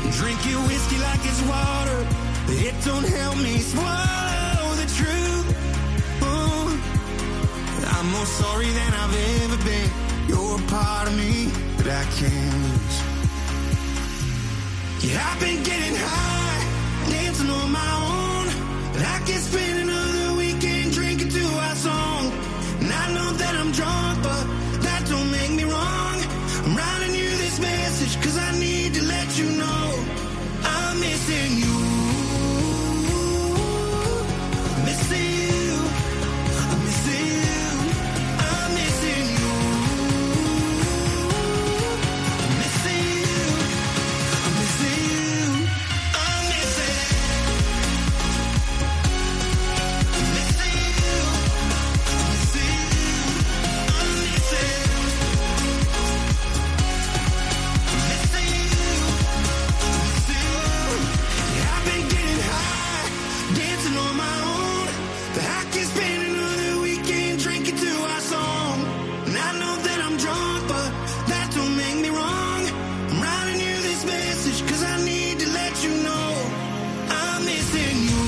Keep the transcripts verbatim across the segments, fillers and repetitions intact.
Drink your whiskey like it's water. It don't help me swallow the truth. Ooh. I'm more sorry than I've ever been. You're a part of me that I can't lose. Yeah, I've been getting high, dancing on my own. But I can't spend another weekend drinking to our song. And I know that I'm drunk, but that don't make me wrong. I'm writing you this message cause I need to let you know I'm missing you. Missing you. I'm missing you. I'm missing you. I'm missing you. I'm missing you. I'm missing. I'm missing you. I'm missing you. I'm missing. I'm missing you. I'm missing you. Yeah, I've been getting high, dancing on my own. But I can't spend another weekend drinking to our song. And I know that I'm drunk, but that don't make me wrong. I'm writing you this message cause I need to let you know I'm missing you.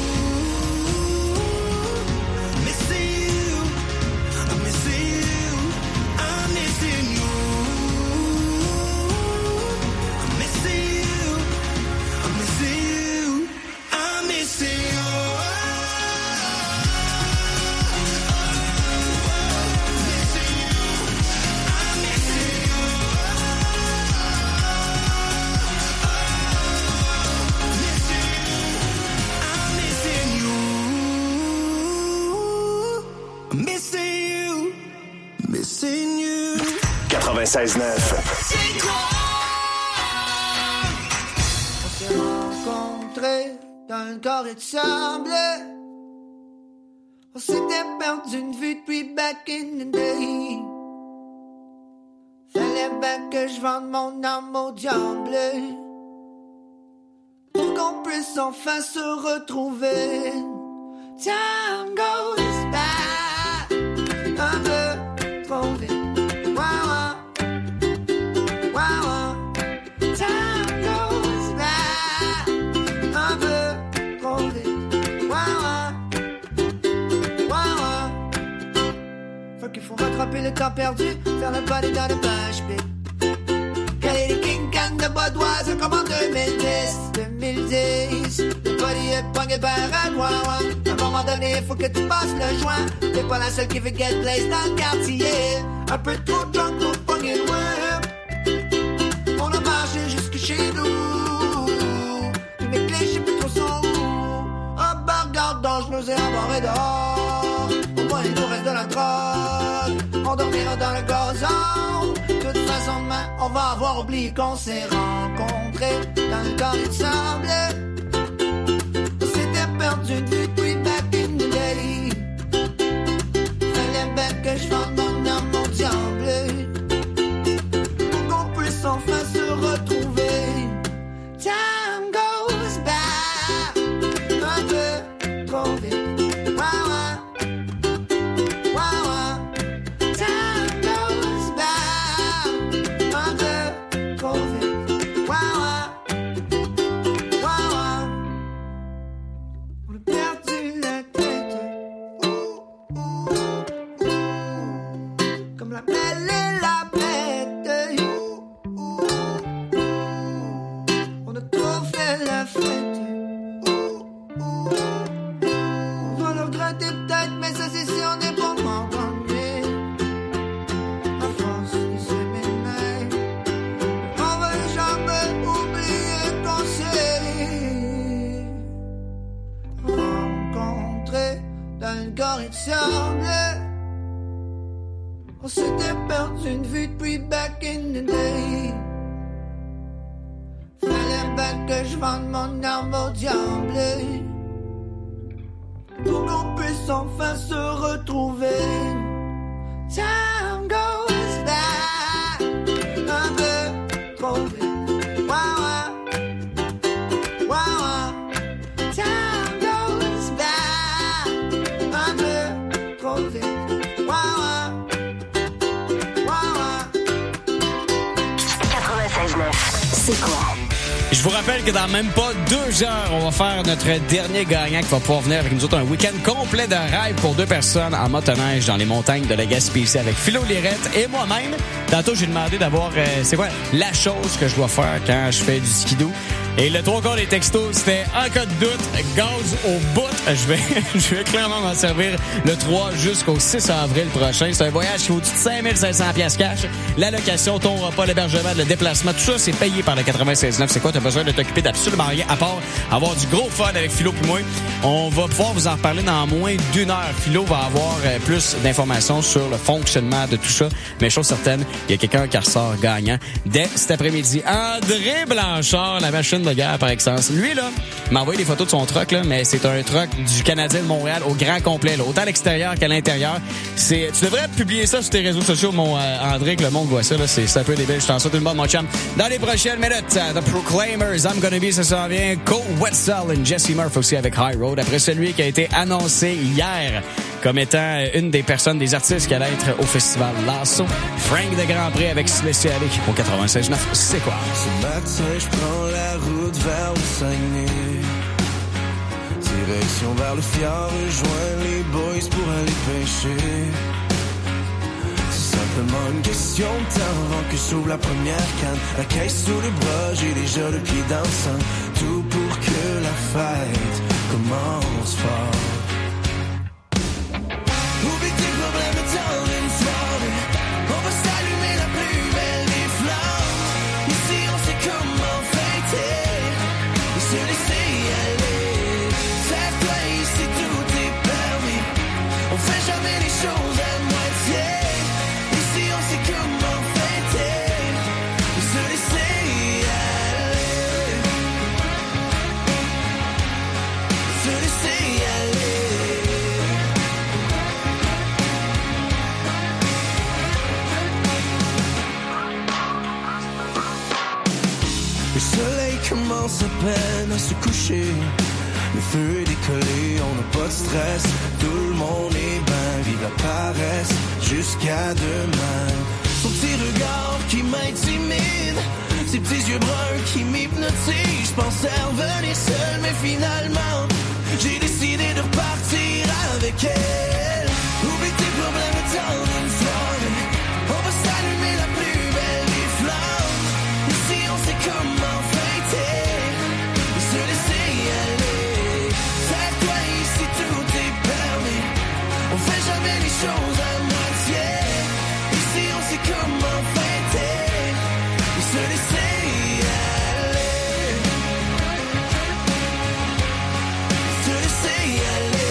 Missing you. I'm missing you. I'm missing you. I'm missing you. I'm missing you. I'm missing you. quatre-vingt-seize neuf. On s'est rencontrés dans le corps et de sable. On s'était perdu une vue depuis back in the day. Fallait bien que je vende mon âme au diable pour qu'on puisse enfin se retrouver. Time goes by un peu trop vite. Qu'il faut rattraper le temps perdu, faire le body dans le bush pit. Caler les King Can de Budweiser comme en deux mille dix, deux mille dix. Le body est pogné par un ouin ouin. À un moment donné, faut que tu passes le joint. T'es pas la seule qui veut get blaze dans le quartier. Un peu trop drunk pour pogner le whip. On a marché jusque chez nous. Mes clés, je sais plus trop sont où. Ah bah regarde dans je nous ai embarrés dehors. Au moins il nous reste de la drogue. On dormira dans le gazon. De toute façon demain on va avoir oublié qu'on s'est rencontrés dans le corps il semblait. On s'était perdu de vue depuis back in the day. Fallait bien que je vende mon âme mon diable pour qu'on puisse enfin se retrouver. Time goes by un peu trop vite. On s'était perdu une vue depuis back in the day. Fallait bien que je vende mon âme au diable pour qu'on puisse enfin se retrouver. Time goes by un peu trop vite. C'est quoi? Je vous rappelle que dans même pas deux heures, on va faire notre dernier gagnant qui va pouvoir venir avec nous autres un week-end complet de rêve pour deux personnes en motoneige dans les montagnes de la Gaspésie avec Philo Lirette et moi-même. Tantôt, j'ai demandé d'avoir, euh, c'est quoi la chose que je dois faire quand je fais du skidoo. Et le trois quarts des textos, c'était en cas de doute, gaz au bout. Je vais, je vais clairement m'en servir le trois jusqu'au six avril prochain. C'est un voyage qui vaut cinq mille cinq cents piastres cash. La location, ton repas, l'hébergement, le déplacement, tout ça, c'est payé par le quatre-vingt-seize neuf. C'est quoi? T'as besoin de t'occuper d'absolument rien à part avoir du gros fun avec Philo puis moi. On va pouvoir vous en reparler dans moins d'une heure. Philo va avoir euh, plus d'informations sur le fonctionnement de tout ça. Mais chose certaine, il y a quelqu'un qui ressort gagnant dès cet après-midi. André Blanchard, la machine de guerre par excellence. Lui, là, m'a envoyé des photos de son truck, là, mais c'est un truck du Canadien de Montréal au grand complet, là, autant à l'extérieur qu'à l'intérieur. C'est, tu devrais publier ça sur tes réseaux sociaux, mon euh, André, que le monde voit ça, là. C'est, c'est un peu débile. Je t'en souhaite une bonne, mon chum. Dans les prochaines minutes, uh, The Proclaimers, I'm Gonna Be, ça s'en vient. Cole Wetzel et Jesse Murphy aussi avec High Road. Après celui qui a été annoncé hier comme étant une des personnes, des artistes qui allait être au festival Lasso. Frank de Grand Prix avec Spécial au quatre-vingt-seize neuf. C'est quoi? Ce matin, je prends la route vers le Saguenay. Direction vers le fjord, rejoindre les boys pour aller pêcher. C'est simplement une question de temps avant que s'ouvre la première canne. La caisse sous le bras, j'ai déjà le pied dans le sang. Tout pour que la fête commence fort. Oublie tes problèmes dans une soirée. On va s'allumer la plus belle des flammes. Ici on sait comment fêter et se laisser aller. Serre-toi ici, tout est permis. On fait jamais les choses à moitié. Ici on sait comment fêter et se laisser aller. Se laisser aller. Le soleil commence à peine à se coucher. Le feu est décollé, on n'a pas de stress. Tout le monde est bien, vive la paresse jusqu'à demain. Son petit regard qui m'intimide, ses petits yeux bruns qui m'hypnotisent. Je pensais revenir seul, mais finalement j'ai décidé de repartir avec elle. Oublie tes problèmes dans une soirée. On va s'allumer la plus belle des flammes. Ici on sait comment fêter et se laisser aller. Serre-toi ici, tout est permis. On fait jamais les choses à moitié. Ici on sait comment fêter et se laisser aller. Se laisser aller.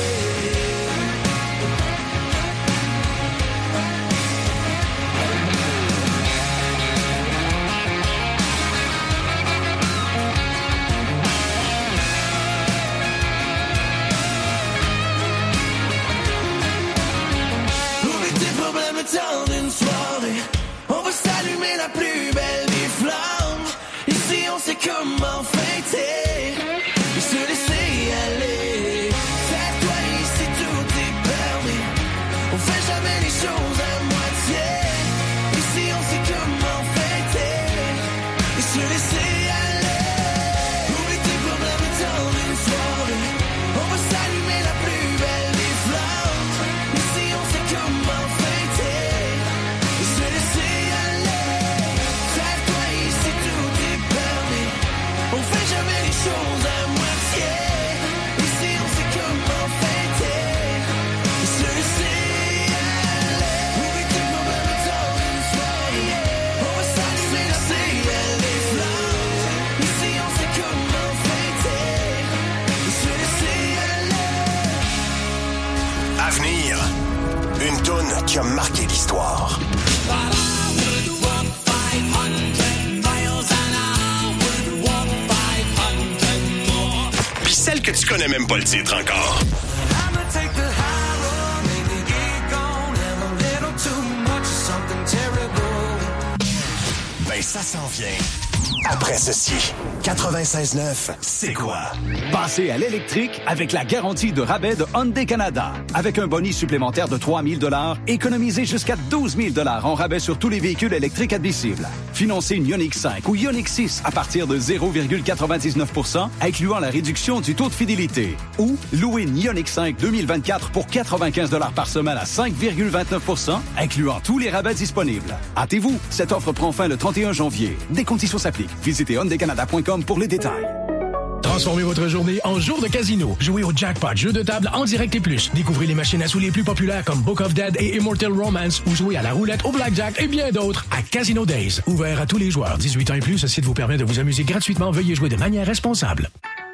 Oublie tes problèmes dans une soirée. On va s'allumer la plus belle des flammes. Ici on sait comment fêter et se laisser aller. Serre-toi ici, tout est permis. On fait jamais les choses à moitié. Ici on sait comment fêter et se laisser aller. Oublie tes problèmes dans une soirée. On va s'allumer la plus belle des flammes. Ici on sait comment fêter et se laisser aller. Serre-toi ici, tout est permis. On fait jamais les choses à moitié. Ici on sait comment fêter et se laisser aller. Oublie tes problèmes dans une soirée. On va s'allumer la plus belle des flammes. Ici on sait comment fêter et se laisser aller. Avenir, une toune qui a marqué l'histoire. Puis celle que tu connais même pas le titre encore. I'ma take the high road, maybe get gone, have a little too much, something terrible. Ben ça s'en vient. Après ceci, quatre-vingt-seize neuf, c'est quoi? Passez à l'électrique avec la garantie de rabais de Hyundai Canada. Avec un bonus supplémentaire de trois mille dollars, économisez jusqu'à douze mille dollars en rabais sur tous les véhicules électriques admissibles. Financez une Ioniq cinq ou Ioniq six à partir de zéro virgule quatre-vingt-dix-neuf pour cent, incluant la réduction du taux de fidélité. Ou louez une Ioniq cinq deux mille vingt-quatre pour quatre-vingt-quinze dollars par semaine à cinq virgule vingt-neuf pour cent, incluant tous les rabais disponibles. Hâtez-vous, cette offre prend fin le trente et un janvier. Des conditions s'appliquent. Visitez hyundai canada point com pour les détails. Transformez votre journée en jour de casino. Jouez au Jackpot, jeu de table en direct et plus. Découvrez les machines à sous les plus populaires comme Book of Dead et Immortal Romance ou jouez à la roulette, au blackjack et bien d'autres à Casino Days. Ouvert à tous les joueurs. dix-huit ans et plus, ce site vous permet de vous amuser gratuitement. Veuillez jouer de manière responsable.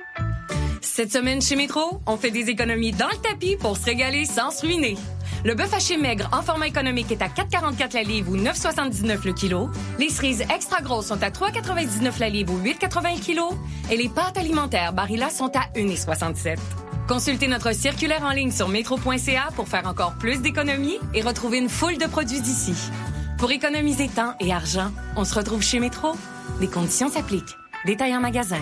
Cette semaine chez Métro, on fait des économies dans le tapis pour se régaler sans se ruiner. Le bœuf haché maigre en format économique est à quatre quarante-quatre la livre ou neuf soixante-dix-neuf le kilo. Les cerises extra grosses sont à trois quatre-vingt-dix-neuf la livre ou huit quatre-vingts le kilo. Et les pâtes alimentaires Barilla sont à un soixante-sept. Consultez notre circulaire en ligne sur métro point c a pour faire encore plus d'économies et retrouver une foule de produits d'ici. Pour économiser temps et argent, on se retrouve chez Métro. Des conditions s'appliquent. Détail en magasin.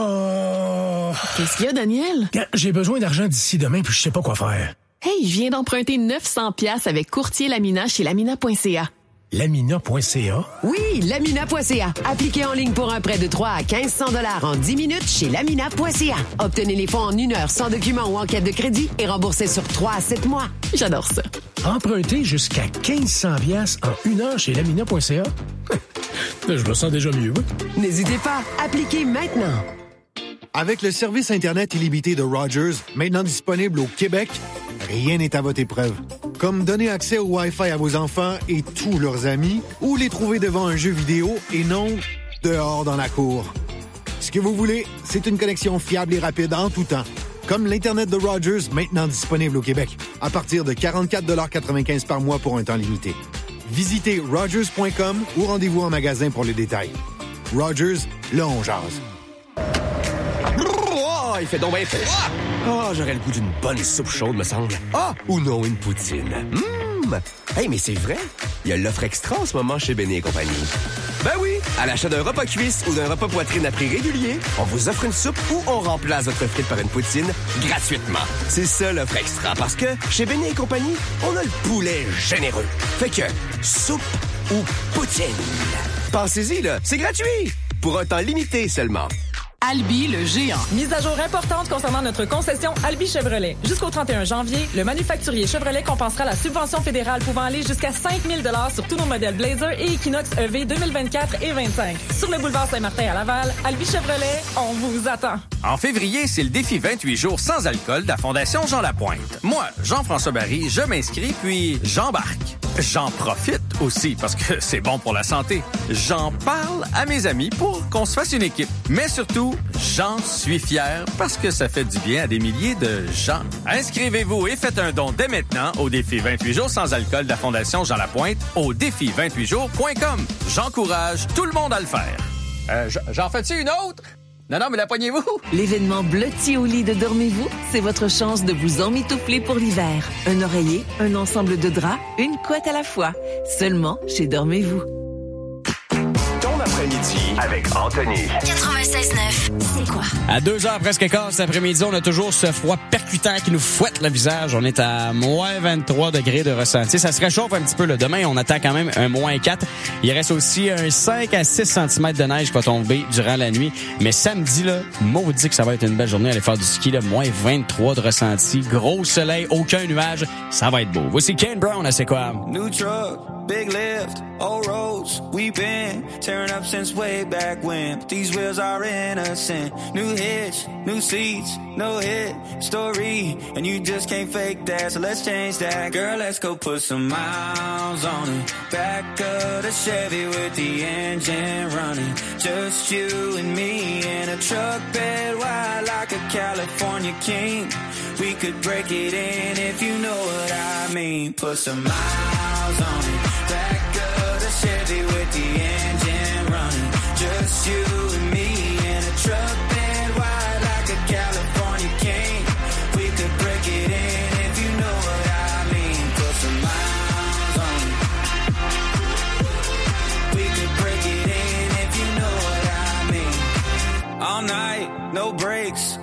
Oh... Qu'est-ce qu'il y a, Daniel? J'ai besoin d'argent d'ici demain puis je sais pas quoi faire. Hey, je viens d'emprunter neuf cents piastres avec courtier Lamina chez lamina point c a. lamina point c a? Oui, lamina point c a. Appliquez en ligne pour un prêt de trois à mille cinq cents dollars en dix minutes chez lamina point c a. Obtenez les fonds en une heure sans document ou enquête de crédit et remboursez sur trois à sept mois. J'adore ça. Emprunter jusqu'à mille cinq cents piastres en une heure chez lamina point c a? Je me sens déjà mieux. N'hésitez pas, appliquez maintenant. Avec le service Internet illimité de Rogers, maintenant disponible au Québec, rien n'est à votre épreuve. Comme donner accès au Wi-Fi à vos enfants et tous leurs amis, ou les trouver devant un jeu vidéo et non dehors dans la cour. Ce que vous voulez, c'est une connexion fiable et rapide en tout temps. Comme l'Internet de Rogers, maintenant disponible au Québec, à partir de quarante-quatre dollars quatre-vingt-quinze par mois pour un temps limité. Visitez rogers point com ou rendez-vous en magasin pour les détails. Rogers, là on jase. Oh, il fait donc bien fait. Oh, j'aurais le goût d'une bonne soupe chaude, me semble. Ah, ou non, une poutine. Hum! Hey, mais c'est vrai, il y a l'offre extra en ce moment chez Benny et compagnie. Ben oui, à l'achat d'un repas cuisse ou d'un repas poitrine à prix régulier, on vous offre une soupe ou on remplace votre frite par une poutine gratuitement. C'est ça l'offre extra, parce que chez Benny et compagnie, on a le poulet généreux. Fait que, soupe ou poutine. Pensez-y, là, c'est gratuit! Pour un temps limité seulement. Albi le géant. Mise à jour importante concernant notre concession Albi Chevrolet. Jusqu'au trente et un janvier, le manufacturier Chevrolet compensera la subvention fédérale pouvant aller jusqu'à cinq mille dollars sur tous nos modèles Blazer et Equinox E V deux mille vingt-quatre et vingt-cinq. Sur le boulevard Saint-Martin à Laval, Albi Chevrolet, on vous attend. En février, c'est le défi vingt-huit jours sans alcool de la Fondation Jean Lapointe. Moi, Jean-François Barry, je m'inscris puis j'embarque. J'en profite aussi parce que c'est bon pour la santé. J'en parle à mes amis pour qu'on se fasse une équipe. Mais surtout, j'en suis fier parce que ça fait du bien à des milliers de gens. Inscrivez-vous et faites un don dès maintenant au défi vingt-huit jours sans alcool de la Fondation Jean Lapointe au défi vingt-huit jours point com. J'encourage tout le monde à le faire. Euh, j'en fais-tu une autre? Non, non, mais la poignez-vous! L'événement Blotti au lit de Dormez-vous, c'est votre chance de vous emmitoufler pour l'hiver. Un oreiller, un ensemble de draps, une couette à la fois. Seulement chez Dormez-vous. Ton après-midi avec Anthony. quatre-vingt-seize neuf, c'est quoi? À deux heures presque quart cet après-midi, on a toujours ce froid percutant qui nous fouette le visage. On est à moins vingt-trois degrés de ressenti. Ça se réchauffe un petit peu. Là. Demain, on attend quand même un moins quatre. Il reste aussi un cinq à six centimètres de neige qui va tomber durant la nuit. Mais samedi, là, maudit que ça va être une belle journée. Aller faire du ski, là, moins vingt-trois de ressenti. Gros soleil, aucun nuage. Ça va être beau. Voici Kane Brown, c'est quoi? New truck, big lift, old roads. We've been tearing up since way back when. But these wheels are innocent. New hitch, new seats, no hit story. And you just can't fake that, so let's change that. Girl, let's go put some miles on it. Back of the Chevy with the engine running. Just you and me in a truck bed wide like a California king. We could break it in if you know what I mean. Put some miles on it. Back of the Chevy with the engine running. Just you and me in a truck bed wide like a California king. We could break it in if you know what I mean. Put some miles on it. We could break it in if you know what I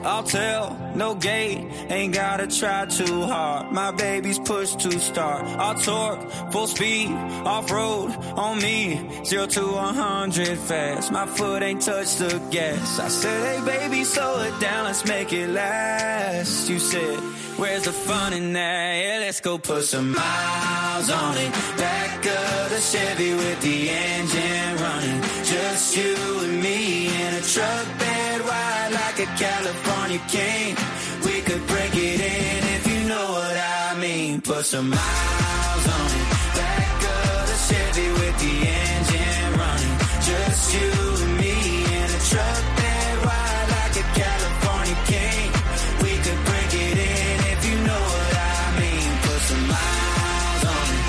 I'll tell, no gate, ain't gotta try too hard. My baby's push to start. I'll torque, full speed, off-road, on me. Zero to a hundred fast, my foot ain't touched the gas. I said, hey baby, slow it down, let's make it last. You said, where's the fun in that? Yeah, let's go put some miles on it. Back of the Chevy with the engine running. Just you and me in a truck bed wide like a California king. We could break it in if you know what I mean. Put some miles on it. Back of the Chevy with the engine running. Just you and me in a truck bed wide like a California king. We could break it in if you know what I mean. Put some miles on it.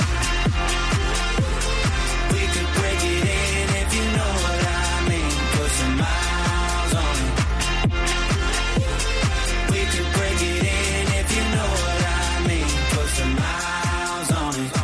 We could break it in if you know what I mean. Put some miles on it. We could break it in if you know what I mean. Put some miles on it.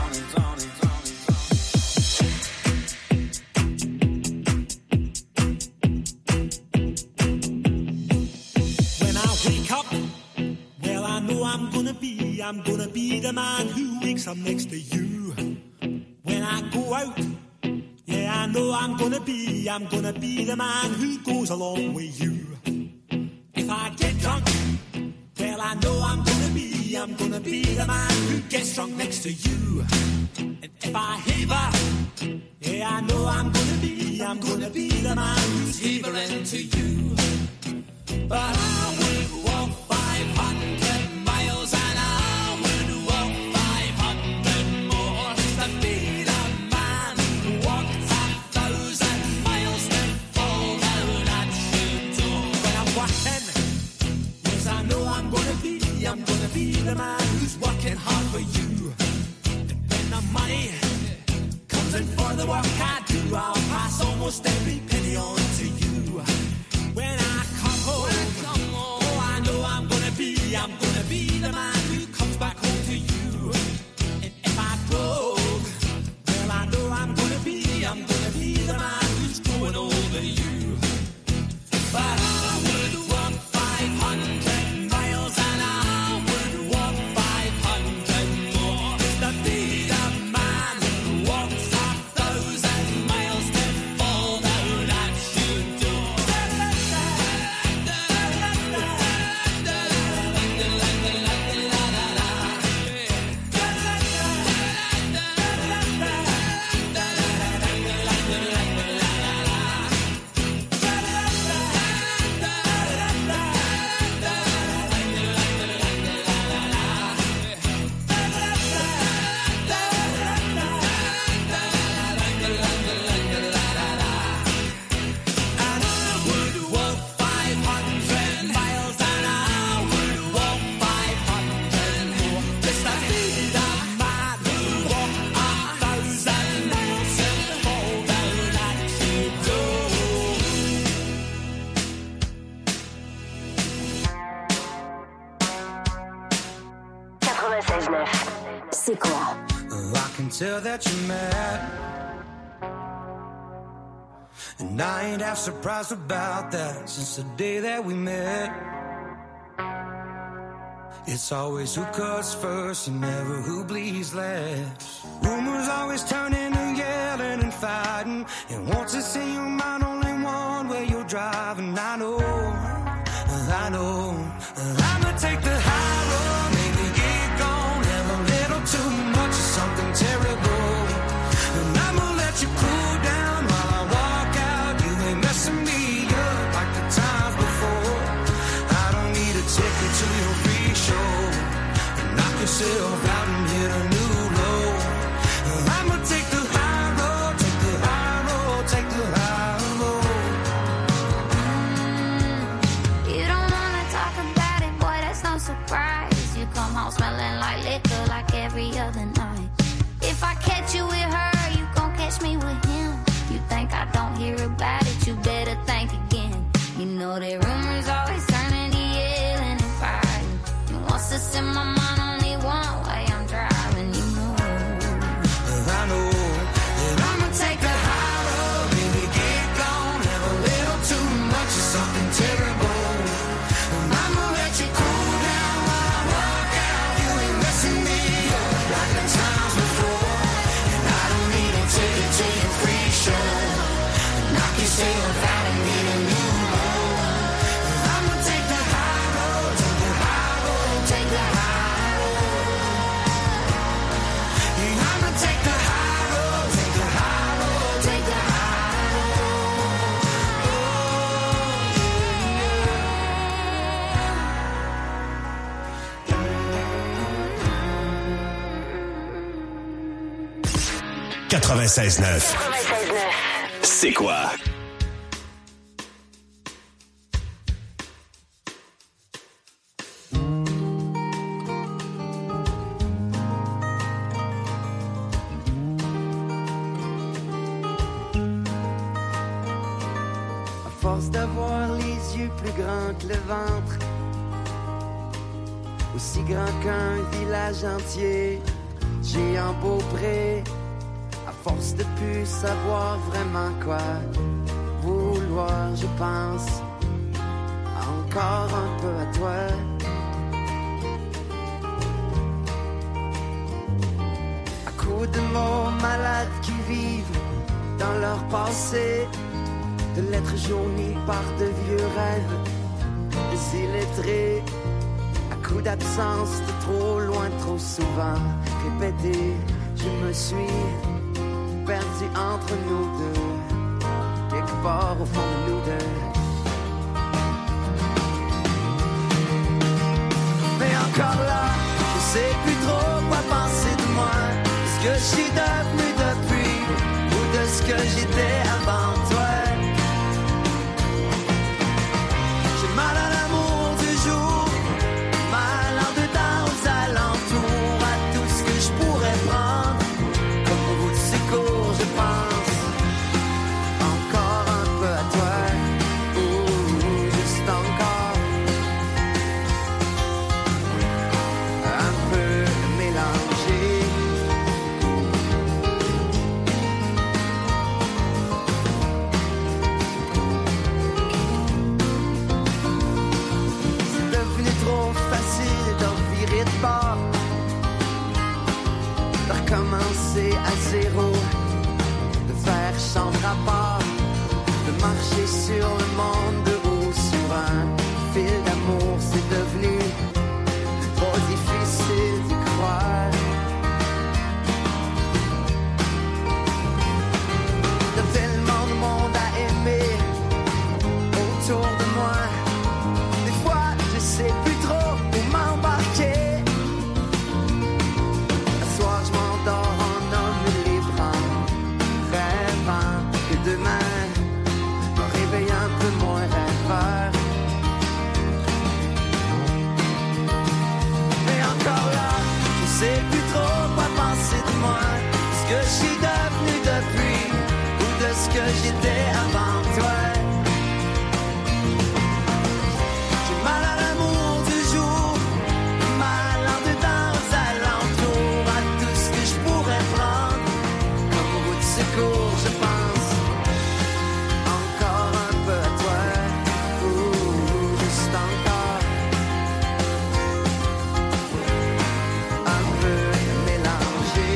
When I wake up, well, I know I'm gonna be, I'm gonna be the man who wakes up next to you. When I go out, yeah, I know I'm gonna be, I'm gonna be the man who goes along with you. If I get drunk, well, I know I'm gonna be, I'm gonna be the man who gets drunk next to you. And if I haver, yeah, I know I'm gonna be, I'm gonna be the man who's havering to you. But I would walk five hundred miles and I would walk five hundred more to be the man who walks a thousand miles to fall down at your door. When I'm walking, yes, I know I'm gonna be, I'm gonna be the man who's working hard for you. And when the money comes in for the work I do, I'll pass almost every penny on to you. When I come home, oh, I know I'm gonna be, I'm gonna be the man who comes back home to you. And if I broke, well, I know I'm gonna be, I'm gonna be the man who's going over you. But I would walk five hundred miles and I would walk five hundred more to be the man who walks a thousand miles to fall down at your door. quatre-vingt-seize neuf. C'est quoi? I can tell that you're mad, and I ain't half surprised about that. Since the day that we met, it's always who cuts first and never who bleeds last. Rumors always turn into yelling and fighting, and once it's in your mind, only one way you're driving. I know, I know, I'ma take the high road, maybe get gone, have a little too much of something terrible, and I'ma let you cool down while I walk out. You ain't messing me up like the times before. I don't need a ticket to your free show, and knock yourself out and hit a new low. I'ma take the high road, take the high road, take the high road. You don't wanna talk about it, boy, that's no surprise. You come home smelling like liquor like every other night. If I catch you with her, you gon' catch me with him. You think I don't hear about it, you better think again. You know that rumors always turn into yelling and fighting. You wants to send my mind only one way, I'm driving, you know. I know that I'ma take the high road, baby, get gone, have a little too much of something terrible. And I feel if I don't need a new road. I'm gonna take the high road, take the high road, take the high road. Yeah, I'm gonna take the high road, take the high road, take the high road. quatre-vingt-seize neuf. C'est quoi? À force d'avoir les yeux plus grands que le ventre, aussi grand qu'un village entier, j'ai un beau pré. À force de plus savoir vraiment quoi vouloir, je pense encore un peu à toi. À coups de mots malades qui vivent dans leur passé, de lettres jaunies par de vieux rêves, des illettrés. À coups d'absence de trop loin, trop souvent répété, je me suis perdu entre nous deux, quelque part au fond de nous deux. Mais encore là, je sais plus trop quoi penser de moi, de ce que je suis devenu depuis, ou de ce que j'étais avant toi. J'ai mal à l'amour du jour, mal en dedans aux alentours, à tout ce que je pourrais prendre comme route de secours, je pense encore un peu à toi, ou juste encore un peu mélangé. C'est devenu trop facile d'en virer de bord, de recommencer à zéro, de faire chambre à part, de marcher sur le monde de haut sur un fil d'amour. C'est devenu trop difficile d'y croire. Il y a tellement de monde à aimer autour de moi. Des fois, je sais plus trop où m'embarquer. Ce soir, je m'endors en homme libre, en rêvant que demain me réveille un peu moins rêveur. Mais encore là, je sais plus trop quoi penser de moi, de ce que je suis devenu depuis, ou de ce que j'étais avant toi. J'ai mal à l'amour du jour, mal en dedans aux alentours, à tout ce que je pourrais prendre comme route de secours, je pense encore un peu à toi, ou juste encore un peu mélangé.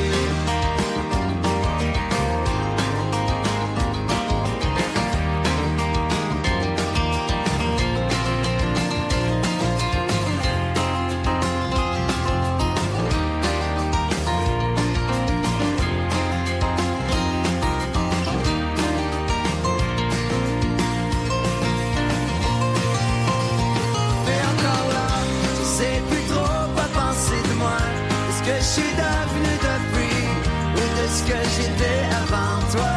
Mais encore là, je sais plus trop quoi penser de moi, de ce que je suis devenu depuis, ou de ce que j'étais avant toi.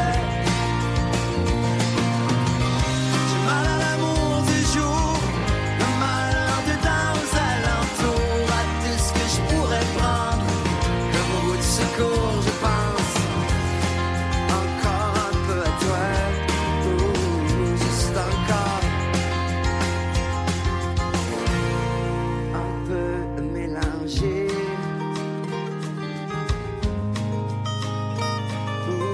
J'ai mal à l'amour du jour, le mal en dedans aux alentours, à tout ce que je pourrais prendre comme route de secours, je pense encore un peu à toi, ou juste encore un peu mélangé. Ouh,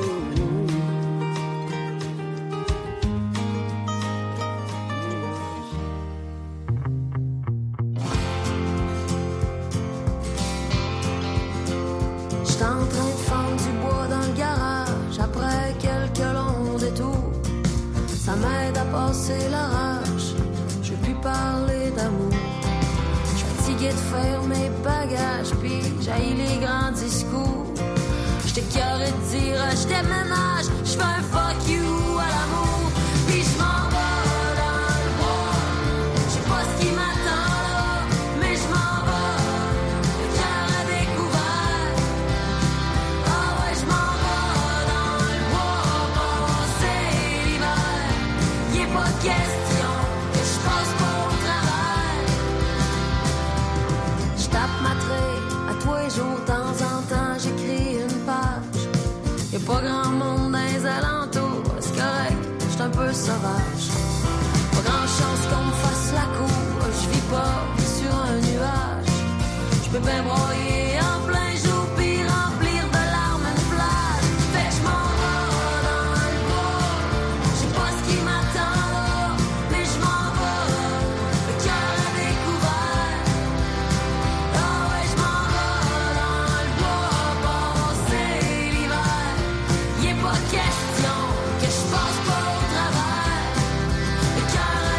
m'aide à passer la rage. Je veux plus parler d'amour. Je suis fatigué de faire mes bagages, puis j'haïs les grands discours. J'étais carré de dire je déménage, je fais un fuck you à l'amour. Puis je m'en vais dans le bois. Je sais pas ce qui m'attend là, mais je m'en vais, le cœur à découvert. Ah ouais, je m'en vais dans le bois, passer l'hiver. Y'est pas question que je passe pas au travers. Je tape ma traite à tous les jours, de temps en temps j'écris une page. Y'a pas grand monde dans les alentours, c'est correct, j'suis un peu sauvage. Pas grand chance qu'on me fasse la cour, j'vis pas sur un nuage. J'peux bien broyer en plein jour puis remplir de larmes une plage. Fait que j'm'en vais dans le bois, j'sais pas ce qui m'attend là, mais j'm'en vais, le cœur à découvert. Ah ouais, j'm'en vais dans le bois, passer l'hiver. Y'est pas question que je passe pas au travers, le cœur à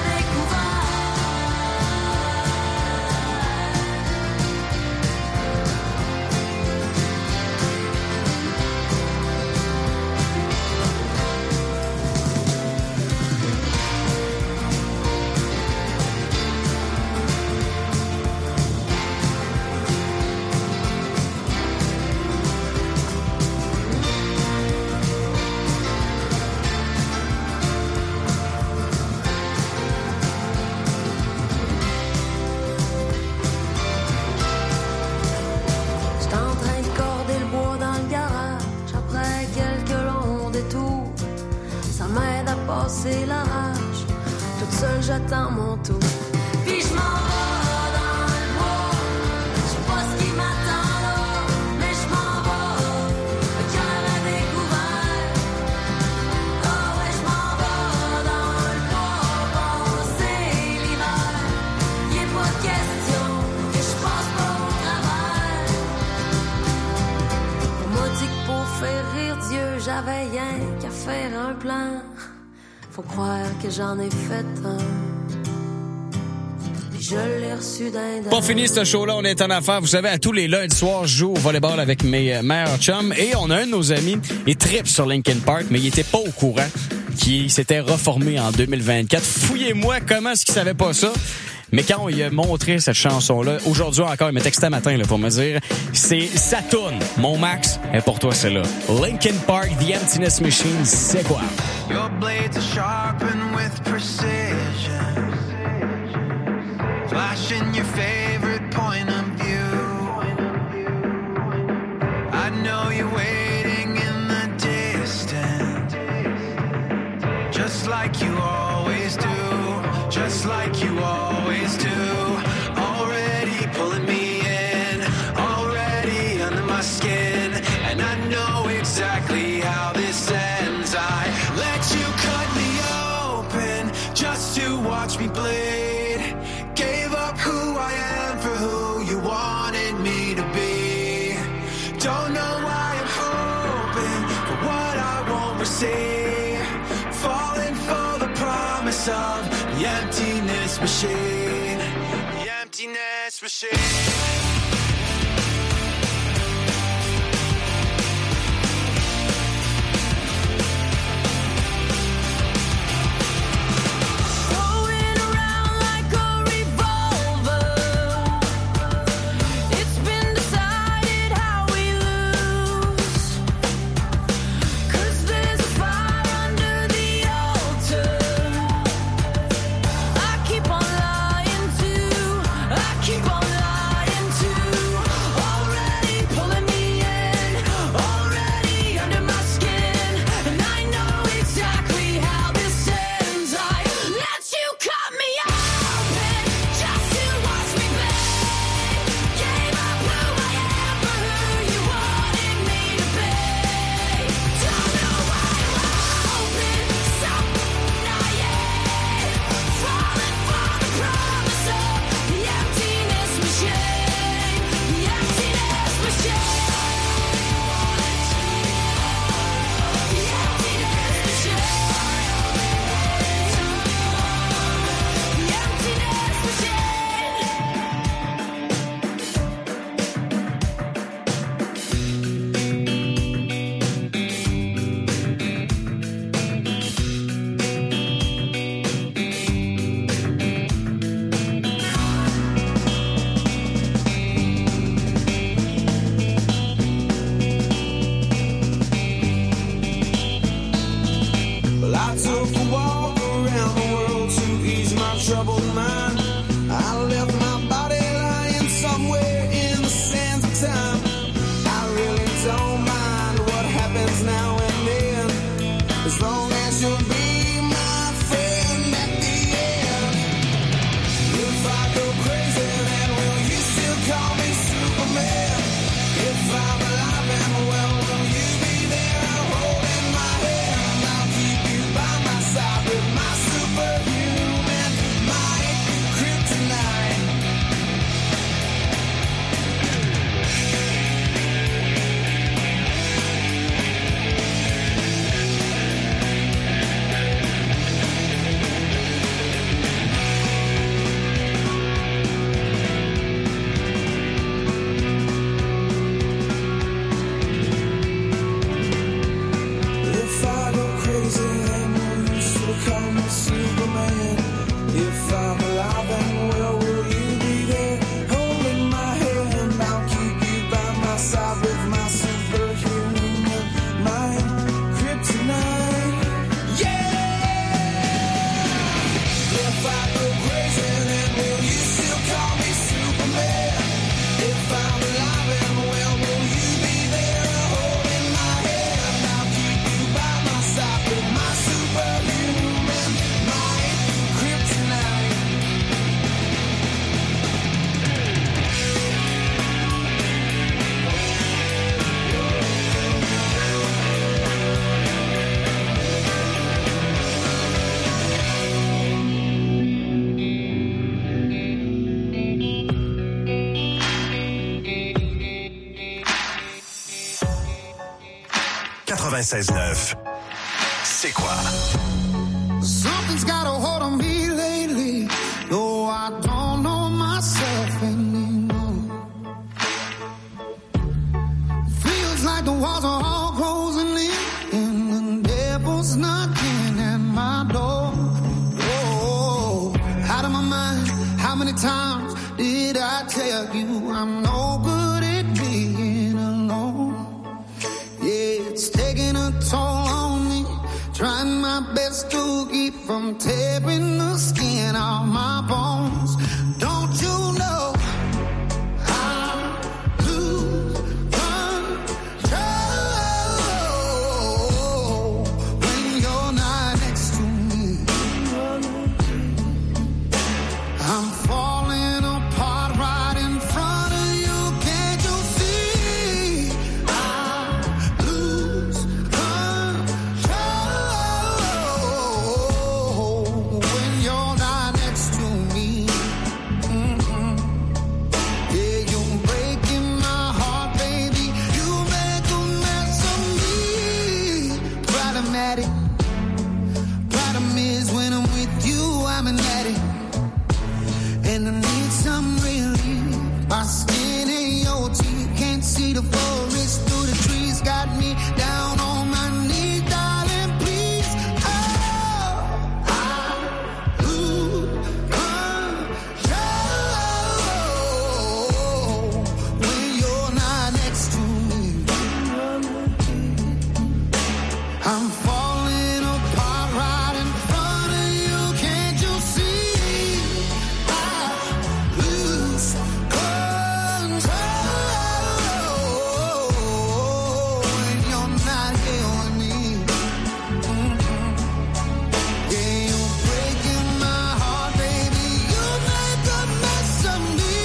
J'étais en train de corder le bois dans le garage. Après quelques longs détours, ça m'aide à passer la rage. Toute seule j'attends mon tour. Puis je m'en vais dans le bois. Je sais pas ce qui m'attend là, mais je m'en vais, le cœur à découvert. Ah ouais, je m'en vais dans le bois, passer l'hiver. Y'est pas question que je passe pas au travers. On m'a dit que pour faire rire Dieu, j'avais rien qu'à faire un plan. Faut croire que j'en ai fait un. Puis je l'ai reçu d'un d'un. Pas fini ce show-là, on est en affaires. Vous savez, à tous les lundis soirs, je joue au volleyball avec mes euh, meilleurs chums. Et on a un de nos amis, il tripe sur Linkin Park, mais il était pas au courant qu'il s'était reformé en deux mille vingt-quatre. Fouillez-moi comment est-ce qu'il savait pas ça. Mais quand il a montré cette chanson-là, aujourd'hui encore, il m'a texté un matin là, pour me dire c'est sa toune, mon Max, et pour toi c'est là. Linkin Park, The Emptiness Machine, c'est quoi? Your blades are sharpened with precision, flashing your favorite point of view. I know you're waiting in the distance, just like you always do, just like you always do. Already pulling me in, already under my skin, and I know exactly how this ends. I let you cut me open just to watch me bleed. Gave up who I am for who you wanted me to be. Don't know why I'm hoping for what I won't receive. Falling for the promise of the emptiness machine. The emptiness machine. Keep on lying to quatre-vingt-seize neuf. C'est quoi? Something's got a hold on me lately, though I don't know myself anymore. Feels like the walls are all closing in, and the devil's knocking at my door. Oh, out of my mind, how many times did I tell you I'm no good at being alone? Yeah, it's taking a toll on me, trying my best to keep from tearing the skin off my bones. Don't you know I lose control when you're not next to me? I'm falling apart right in front of you. Can't you see? I lose control when you're not next to me. Mm-mm. Yeah, you're breaking my heart, baby. You make a mess of me. Problematic. Problem is when I'm with you, I'm an addict. And I need some relief. My skin ain't your teeth. Can't see the forest through the trees. Got me down on my knees, darling, please. Oh, I lose control when you're not next to me. I'm falling apart right in front of you. Can't you see? I lose control when you're not here with me. Mm-mm. Yeah, you're breaking my heart, baby. You make a mess of me.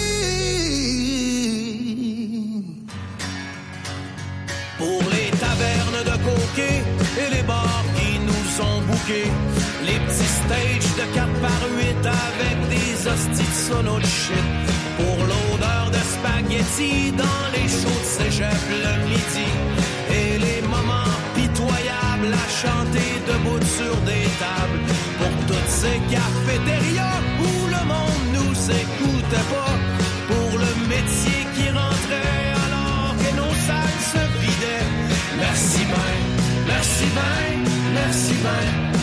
Pour les tavernes de coquet et les bars qui nous ont bouqués, les petits stages de quatre par huit avec des hosties de sono de shit. Pour l'odeur de spaghetti dans les shows de cégep le midi, et les moments pitoyables à chanter debout sur des tables. Pour toutes ces cafétérias où le monde nous écoutait pas, pour le métier qui rentrait alors que nos salles se vidaient. Merci ben, merci ben, merci ben.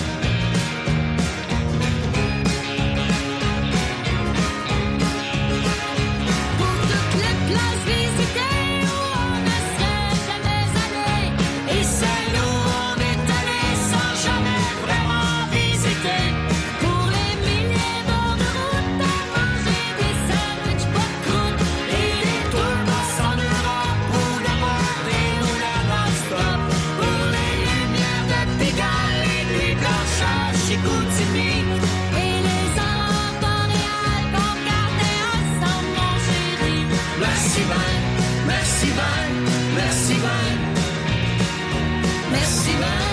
Pour toutes les places visitées où on ne serait jamais allé, et celles où on est allé sans jamais vraiment visiter. Pour les milliers d'heures de route à manger des sandwichs pas de croûte, et des tours passe en Europe où la porte est roulée non-stop. Pour les lumières de Pigalle et nuits blanches à Chicoutimi, et les alentours d'Oréal qu'on gardait ensemble, mon chéri. Merci ben, merci ben, merci ben. Merci ben.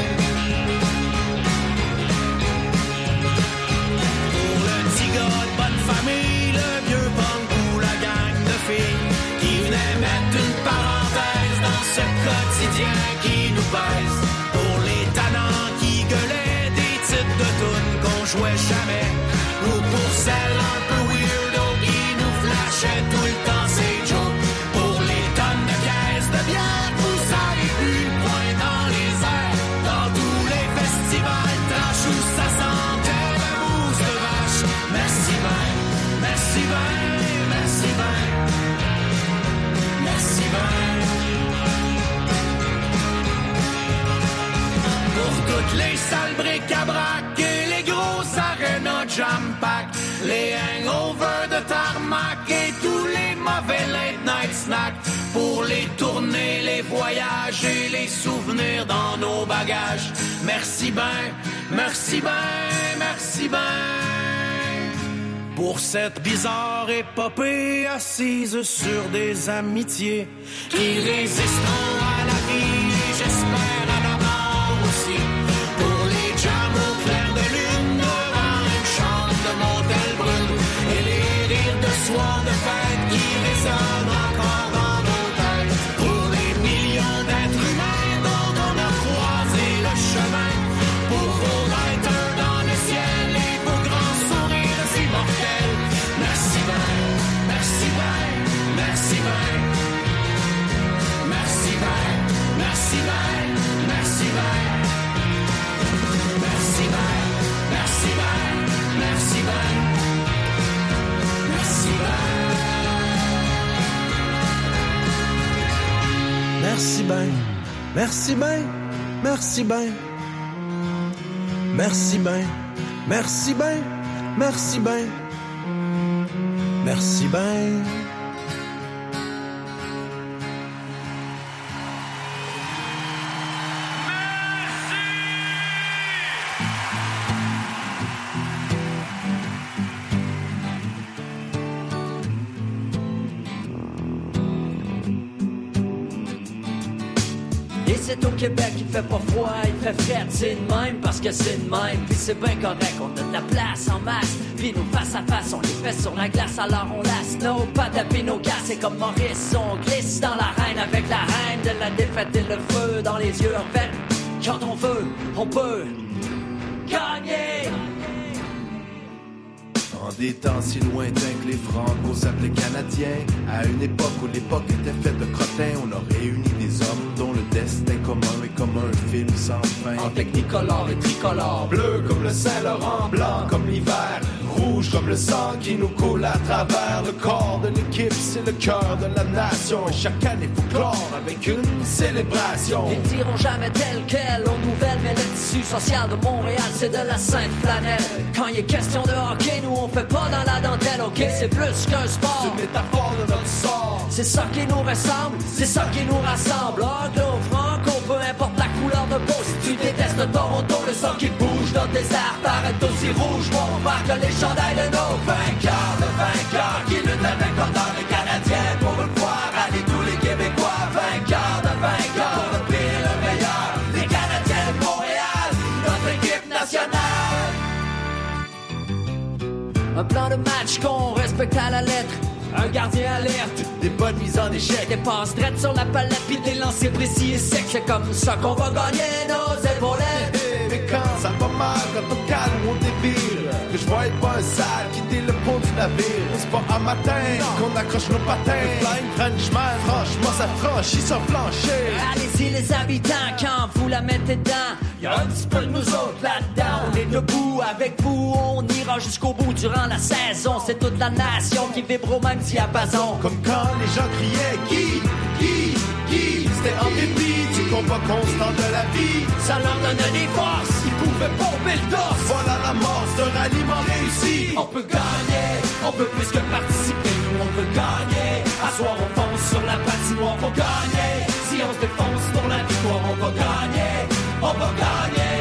Pour le petit gars de bonne famille, le vieux punk ou la gang de filles qui venait mettre une parenthèse dans ce quotidien qui nous pèse. Pour les tannants qui gueulaient des titres de tunes qu'on jouait jamais, ou pour celles un peu weirdo qui nous flashaient tout le temps ces jokes. Pour les tonnes de caisses de bière, vous savez plus, point dans les airs, dans tous les festivals trash où ça sentait la mousse de vache. Merci ben, merci ben, merci ben, merci ben. Pour toutes les salles bric-à-brac et les grosses arénas jam-pack, les hangovers de tarmac et tous les mauvais late-night snacks. Pour les tournées, les voyages et les souvenirs dans nos bagages. Merci ben, merci ben, merci ben. Pour cette bizarre épopée assise sur des amitiés qui résisteront à la vie, et j'espère à la mort aussi. Pour les jams au clair de lune devant une chambre de motel brune, et les rires de soir de fête qui résonnent encore dans nos têtes. Pour les millions d'êtres humains dont on a ben, merci ben, merci ben. Merci ben, merci ben, merci ben. Merci ben. C'est au Québec, il fait pas froid, il fait frais, c'est de même parce que c'est de même. Puis c'est bien correct, on a de la place en masse. Puis nous face à face, on les fait sur la glace, alors on lasse nos pas taper nos gars. C'est comme Maurice, on glisse dans l'arène avec la reine de la défaite et le feu dans les yeux. En fait, quand on veut, on peut gagner. En des temps si lointains que les Franco s'appelaient Canadiens, à une époque où l'époque était faite de crottins, on a réuni des hommes dont le destin commun est comme un film sans fin. En technicolore et tricolore, bleu comme le Saint-Laurent, blanc comme l'hiver, rouge comme le sang qui nous coule à travers. Le corps de l'équipe, c'est le cœur de la nation, et chaque année faut clore avec une célébration. Ils diront jamais tel quel aux nouvelles, mais le tissu social de Montréal, c'est de la sainte flanelle. Quand il est question de hockey, nous on fait pas dans la dentelle, ok, c'est plus qu'un sport. C'est une métaphore de notre sort. C'est ça qui nous ressemble, c'est ça qui nous rassemble. Anglo, franco, peu importe la couleur de peau. Si tu détestes Toronto, le sang qui bouge dans le désert paraît aussi rouge. Moi, on marque les chandails de nos vainqueurs, de vainqueurs qui luttent avec honneur les Canadiens pour le pouvoir. Allez, tous les Québécois, vainqueurs de vainqueurs, pour le pire et le meilleur. Les Canadiens de Montréal, notre équipe nationale. Un plan de match qu'on respecte à la lettre. Un gardien alerte, des bonnes mises en échec, des passes drettes sur la palette, puis des lancers précis et secs. C'est comme ça qu'on va gagner nos épaulettes. Mais quand ça va mal, quand on calme ou on dévire, que je vois être pas un sale quitter le pont du navire. C'est pas un matin qu'on accroche nos patins. Le flying Frenchman, franchement ça franchit sur plancher. Allez-y les habitants, quand vous la mettez dedans, y'a un petit peu de nous autres là-dedans. On est debout avec vous, on ira jusqu'au bout durant la saison. C'est toute la nation qui vibre au même diapason. Comme quand les gens criaient Guy, Guy, Guy. C'était en dépit du combat constant de la vie. Ça leur donnait des forces, ils pouvaient pomper le torse. Voilà l'amorce d'un ralliement réussi. On peut gagner, on peut plus que participer. Nous on peut gagner, à soir on fonce sur la patinoire pour gagner. Si on se défonce pour la victoire, on va gagner, on va gagner.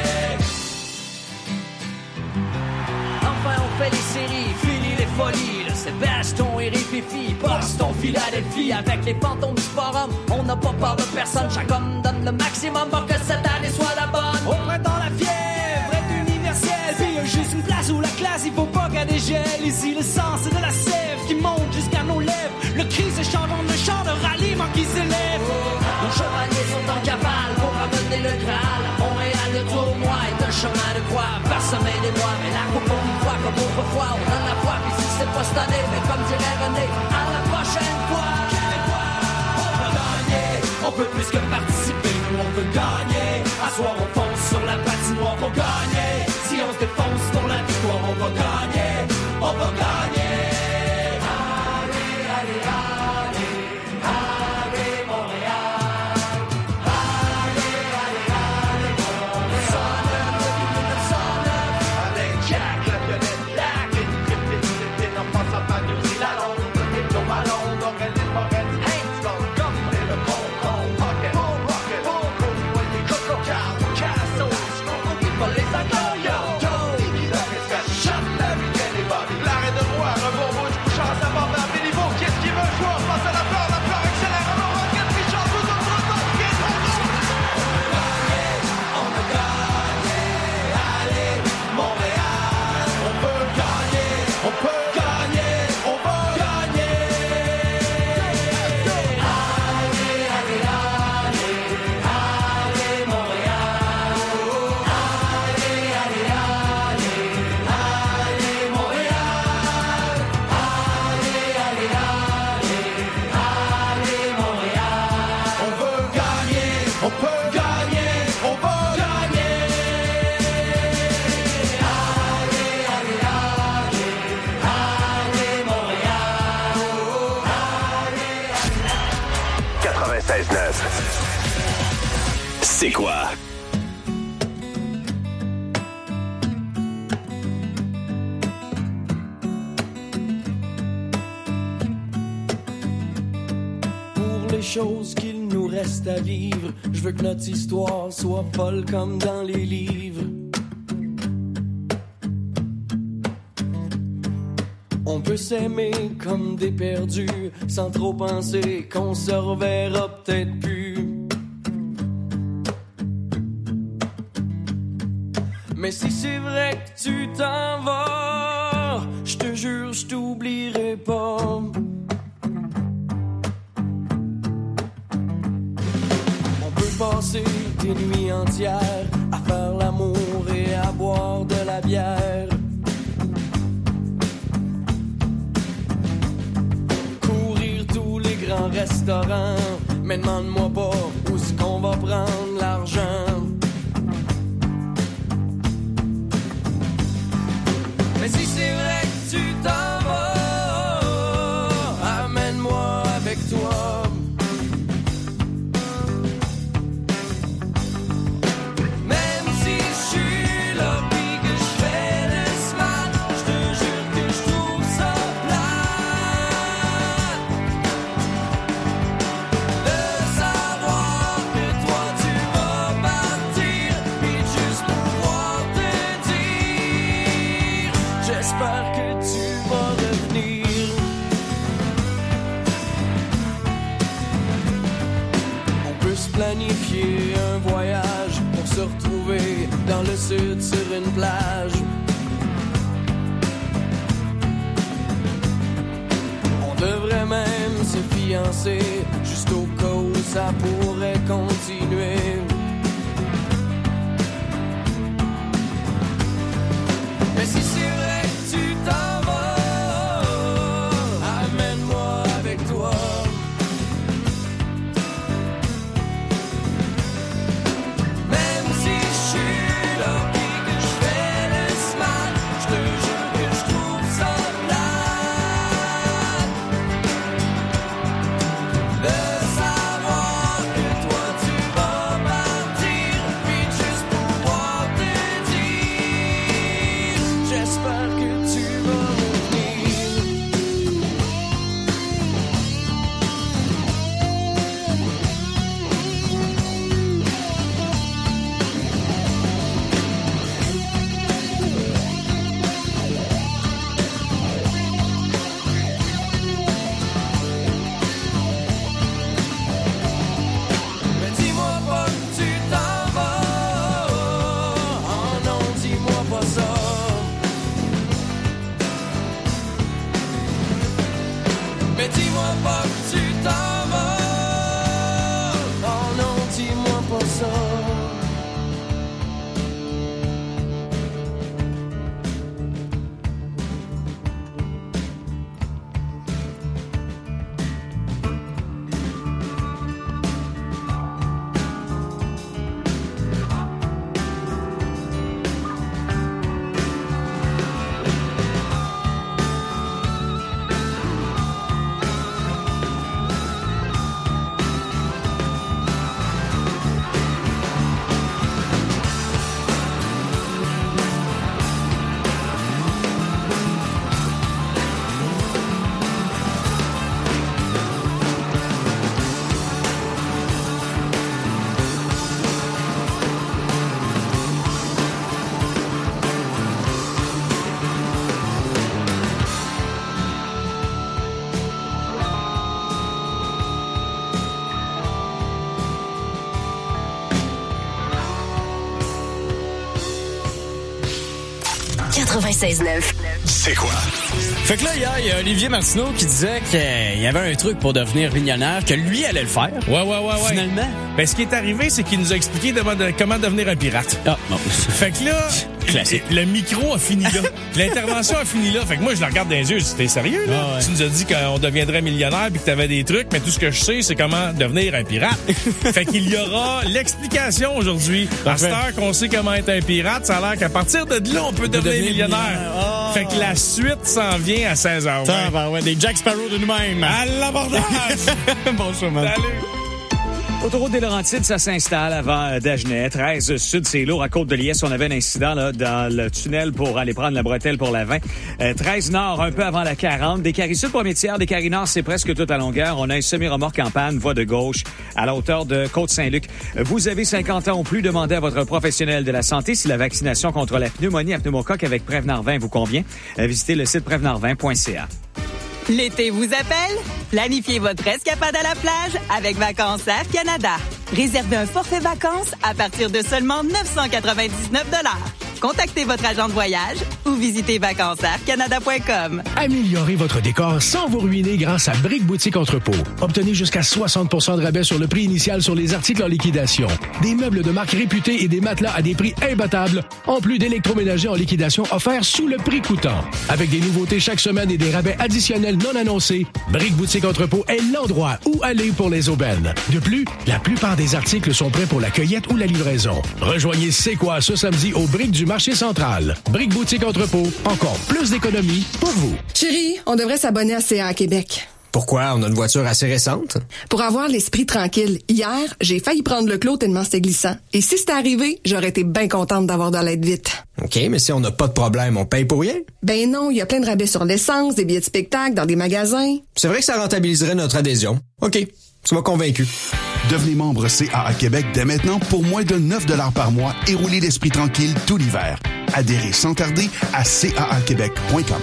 Enfin on fait les séries, fini les folies. Le Sébaston et Rififi, Boston, Philadelphie. Avec les fantômes du forum, on n'a pas peur de personne. Chaque homme donne le maximum pour que cette année soit la bonne. Au printemps la fièvre est universelle. Puis y'a juste une place où la classe, il faut pas qu'elle dégèle. Ici le sang c'est de la sève qui monte jusqu'à nos lèvres. Le cri se chante dans le chant de ralliement qui s'élève. Nos chevaliers sont en cavale pour ramener le Graal. Montréal, le tournoi est un chemin de croix parsemé des mois. Mais la coupe on y croit comme autrefois. On donne la foi, puis si c'est pas cette année, mais comme dirait René, à la prochaine fois. On va gagner, on peut plus que participer. Nous on veut gagner. À soir on fonce sur la patinoire pour gagner. Si on se défonce pour la victoire, on va gagner. On va gagner. Allez, allez, allez, allez Montréal. Allez, allez, allez Montréal. neuf cent neuf, depuis neuf cent neuf. Avec Jack, la violette, Jack, et du trip, et du trip, et en passant par New Zealand. Le trip, ton ballon, Dorel, les Morel, hey, Scott, comme et le bon, bon, rocket, bon, rocket, bon, bon, bon, des coco, car, cassos, on oublie pas les agneaux, yo, yo, Iggy, la pesca, shot, every anybody, l'arrêt de C'est quoi? Pour les choses qu'il nous reste à vivre, je veux que notre histoire soit folle comme dans les livres. On peut s'aimer comme des perdus, sans trop penser qu'on se reverra peut-être plus. Mais si c'est vrai que tu t'en vas, je te jure, je t'oublierai pas. On peut passer des nuits entières à faire l'amour et à boire de la bière. Courir tous les grands restaurants, mais demande-moi pas où est-ce qu'on va prendre l'argent. Mais si c'est vrai que tu t'en vas, amène-moi avec toi. Même si je suis là pis que je fais le smart, je te jure que je trouve ça plate de savoir que toi tu vas partir, pis juste pouvoir te dire j'espère que tu vas revenir. On peut se planifier un voyage pour se retrouver dans le sud sur une plage. On devrait même se fiancer juste au cas où ça pourrait continuer. Mais si c'est vrai que tu t'en vas, amène-moi avec toi. Même si je suis là pis que je fais le smart, je te jure que je trouve ça plate de savoir que toi tu vas partir, pis juste pouvoir te dire j'espère que tu vas revenir. Mais dis-moi pas que tu t'en vas. Oh non, dis-moi pas ça. Mais dis-moi pas que tu t'en vas. Oh non, dis-moi pas ça. quatre-vingt-seize neuf. C'est quoi? Fait que là, hier, il y a Olivier Martineau qui disait qu'il y avait un truc pour devenir millionnaire, que lui allait le faire. Ouais, ouais, ouais, ouais. Finalement. Ben, ce qui est arrivé, c'est qu'il nous a expliqué de- de- comment devenir un pirate. Ah, bon. Fait que là, Classique. le micro a fini là. L'intervention a fini là. Fait que moi, je le regarde dans les yeux. Je dis, t'es sérieux, là? Ah ouais. Tu nous as dit qu'on deviendrait millionnaire puis que t'avais des trucs, mais tout ce que je sais, c'est comment devenir un pirate. Fait qu'il y aura l'explication aujourd'hui. À cette heure qu'on sait comment être un pirate, ça a l'air qu'à partir de là, on peut devenir, devenir millionnaire. millionnaire. Ah. Fait que la suite s'en vient à seize heures vingt. Ah, ben ouais, des Jack Sparrow de nous-mêmes. À l'abordage! Bonjour, man. Salut! Autoroute des Laurentides, ça s'installe avant Dagenais. treize Sud, c'est lourd. À Côte-de-Liesse, on avait un incident là, dans le tunnel pour aller prendre la bretelle pour la vingt. Euh, treize Nord, un peu avant la quarante. Des Carrés Sud, premier tiers. Des Carrés Nord, c'est presque toute la longueur. On a un semi-remorque en panne, voie de gauche, à la hauteur de Côte-Saint-Luc. Vous avez cinquante ans ou plus, demandez à votre professionnel de la santé si la vaccination contre la pneumonie à pneumocoque avec Prevnar vingt vous convient. Euh, visitez le site prevnar vingt point c a. L'été vous appelle? Planifiez votre escapade à la plage avec Vacances Air Canada. Réservez un forfait vacances à partir de seulement neuf cent quatre-vingt-dix-neuf dollars. Contactez votre agent de voyage ou visitez vacances air canada point com. Améliorez votre décor sans vous ruiner grâce à Brick Boutique Entrepôt. Obtenez jusqu'à soixante pour cent de rabais sur le prix initial sur les articles en liquidation. Des meubles de marque réputée et des matelas à des prix imbattables, en plus d'électroménagers en liquidation offerts sous le prix coûtant. Avec des nouveautés chaque semaine et des rabais additionnels non annoncés, Brick Boutique Entrepôt est l'endroit où aller pour les aubaines. De plus, la plupart des articles sont prêts pour la cueillette ou la livraison. Rejoignez C'est quoi ce samedi au Brick du Marché central. Brick Boutique Entrepôt, encore plus d'économies pour vous. Chérie, on devrait s'abonner à C A à Québec. Pourquoi? On a une voiture assez récente. Pour avoir l'esprit tranquille. Hier, j'ai failli prendre le clos tellement c'était glissant. Et si c'était arrivé, j'aurais été bien contente d'avoir de l'aide vite. OK, mais si on n'a pas de problème, on paye pour rien? Ben non, il y a plein de rabais sur l'essence, des billets de spectacle, dans des magasins. C'est vrai que ça rentabiliserait notre adhésion. OK, tu m'as convaincu. Devenez membre C A A Québec dès maintenant pour moins de neuf dollars par mois et roulez l'esprit tranquille tout l'hiver. Adhérez sans tarder à c a a québec point com.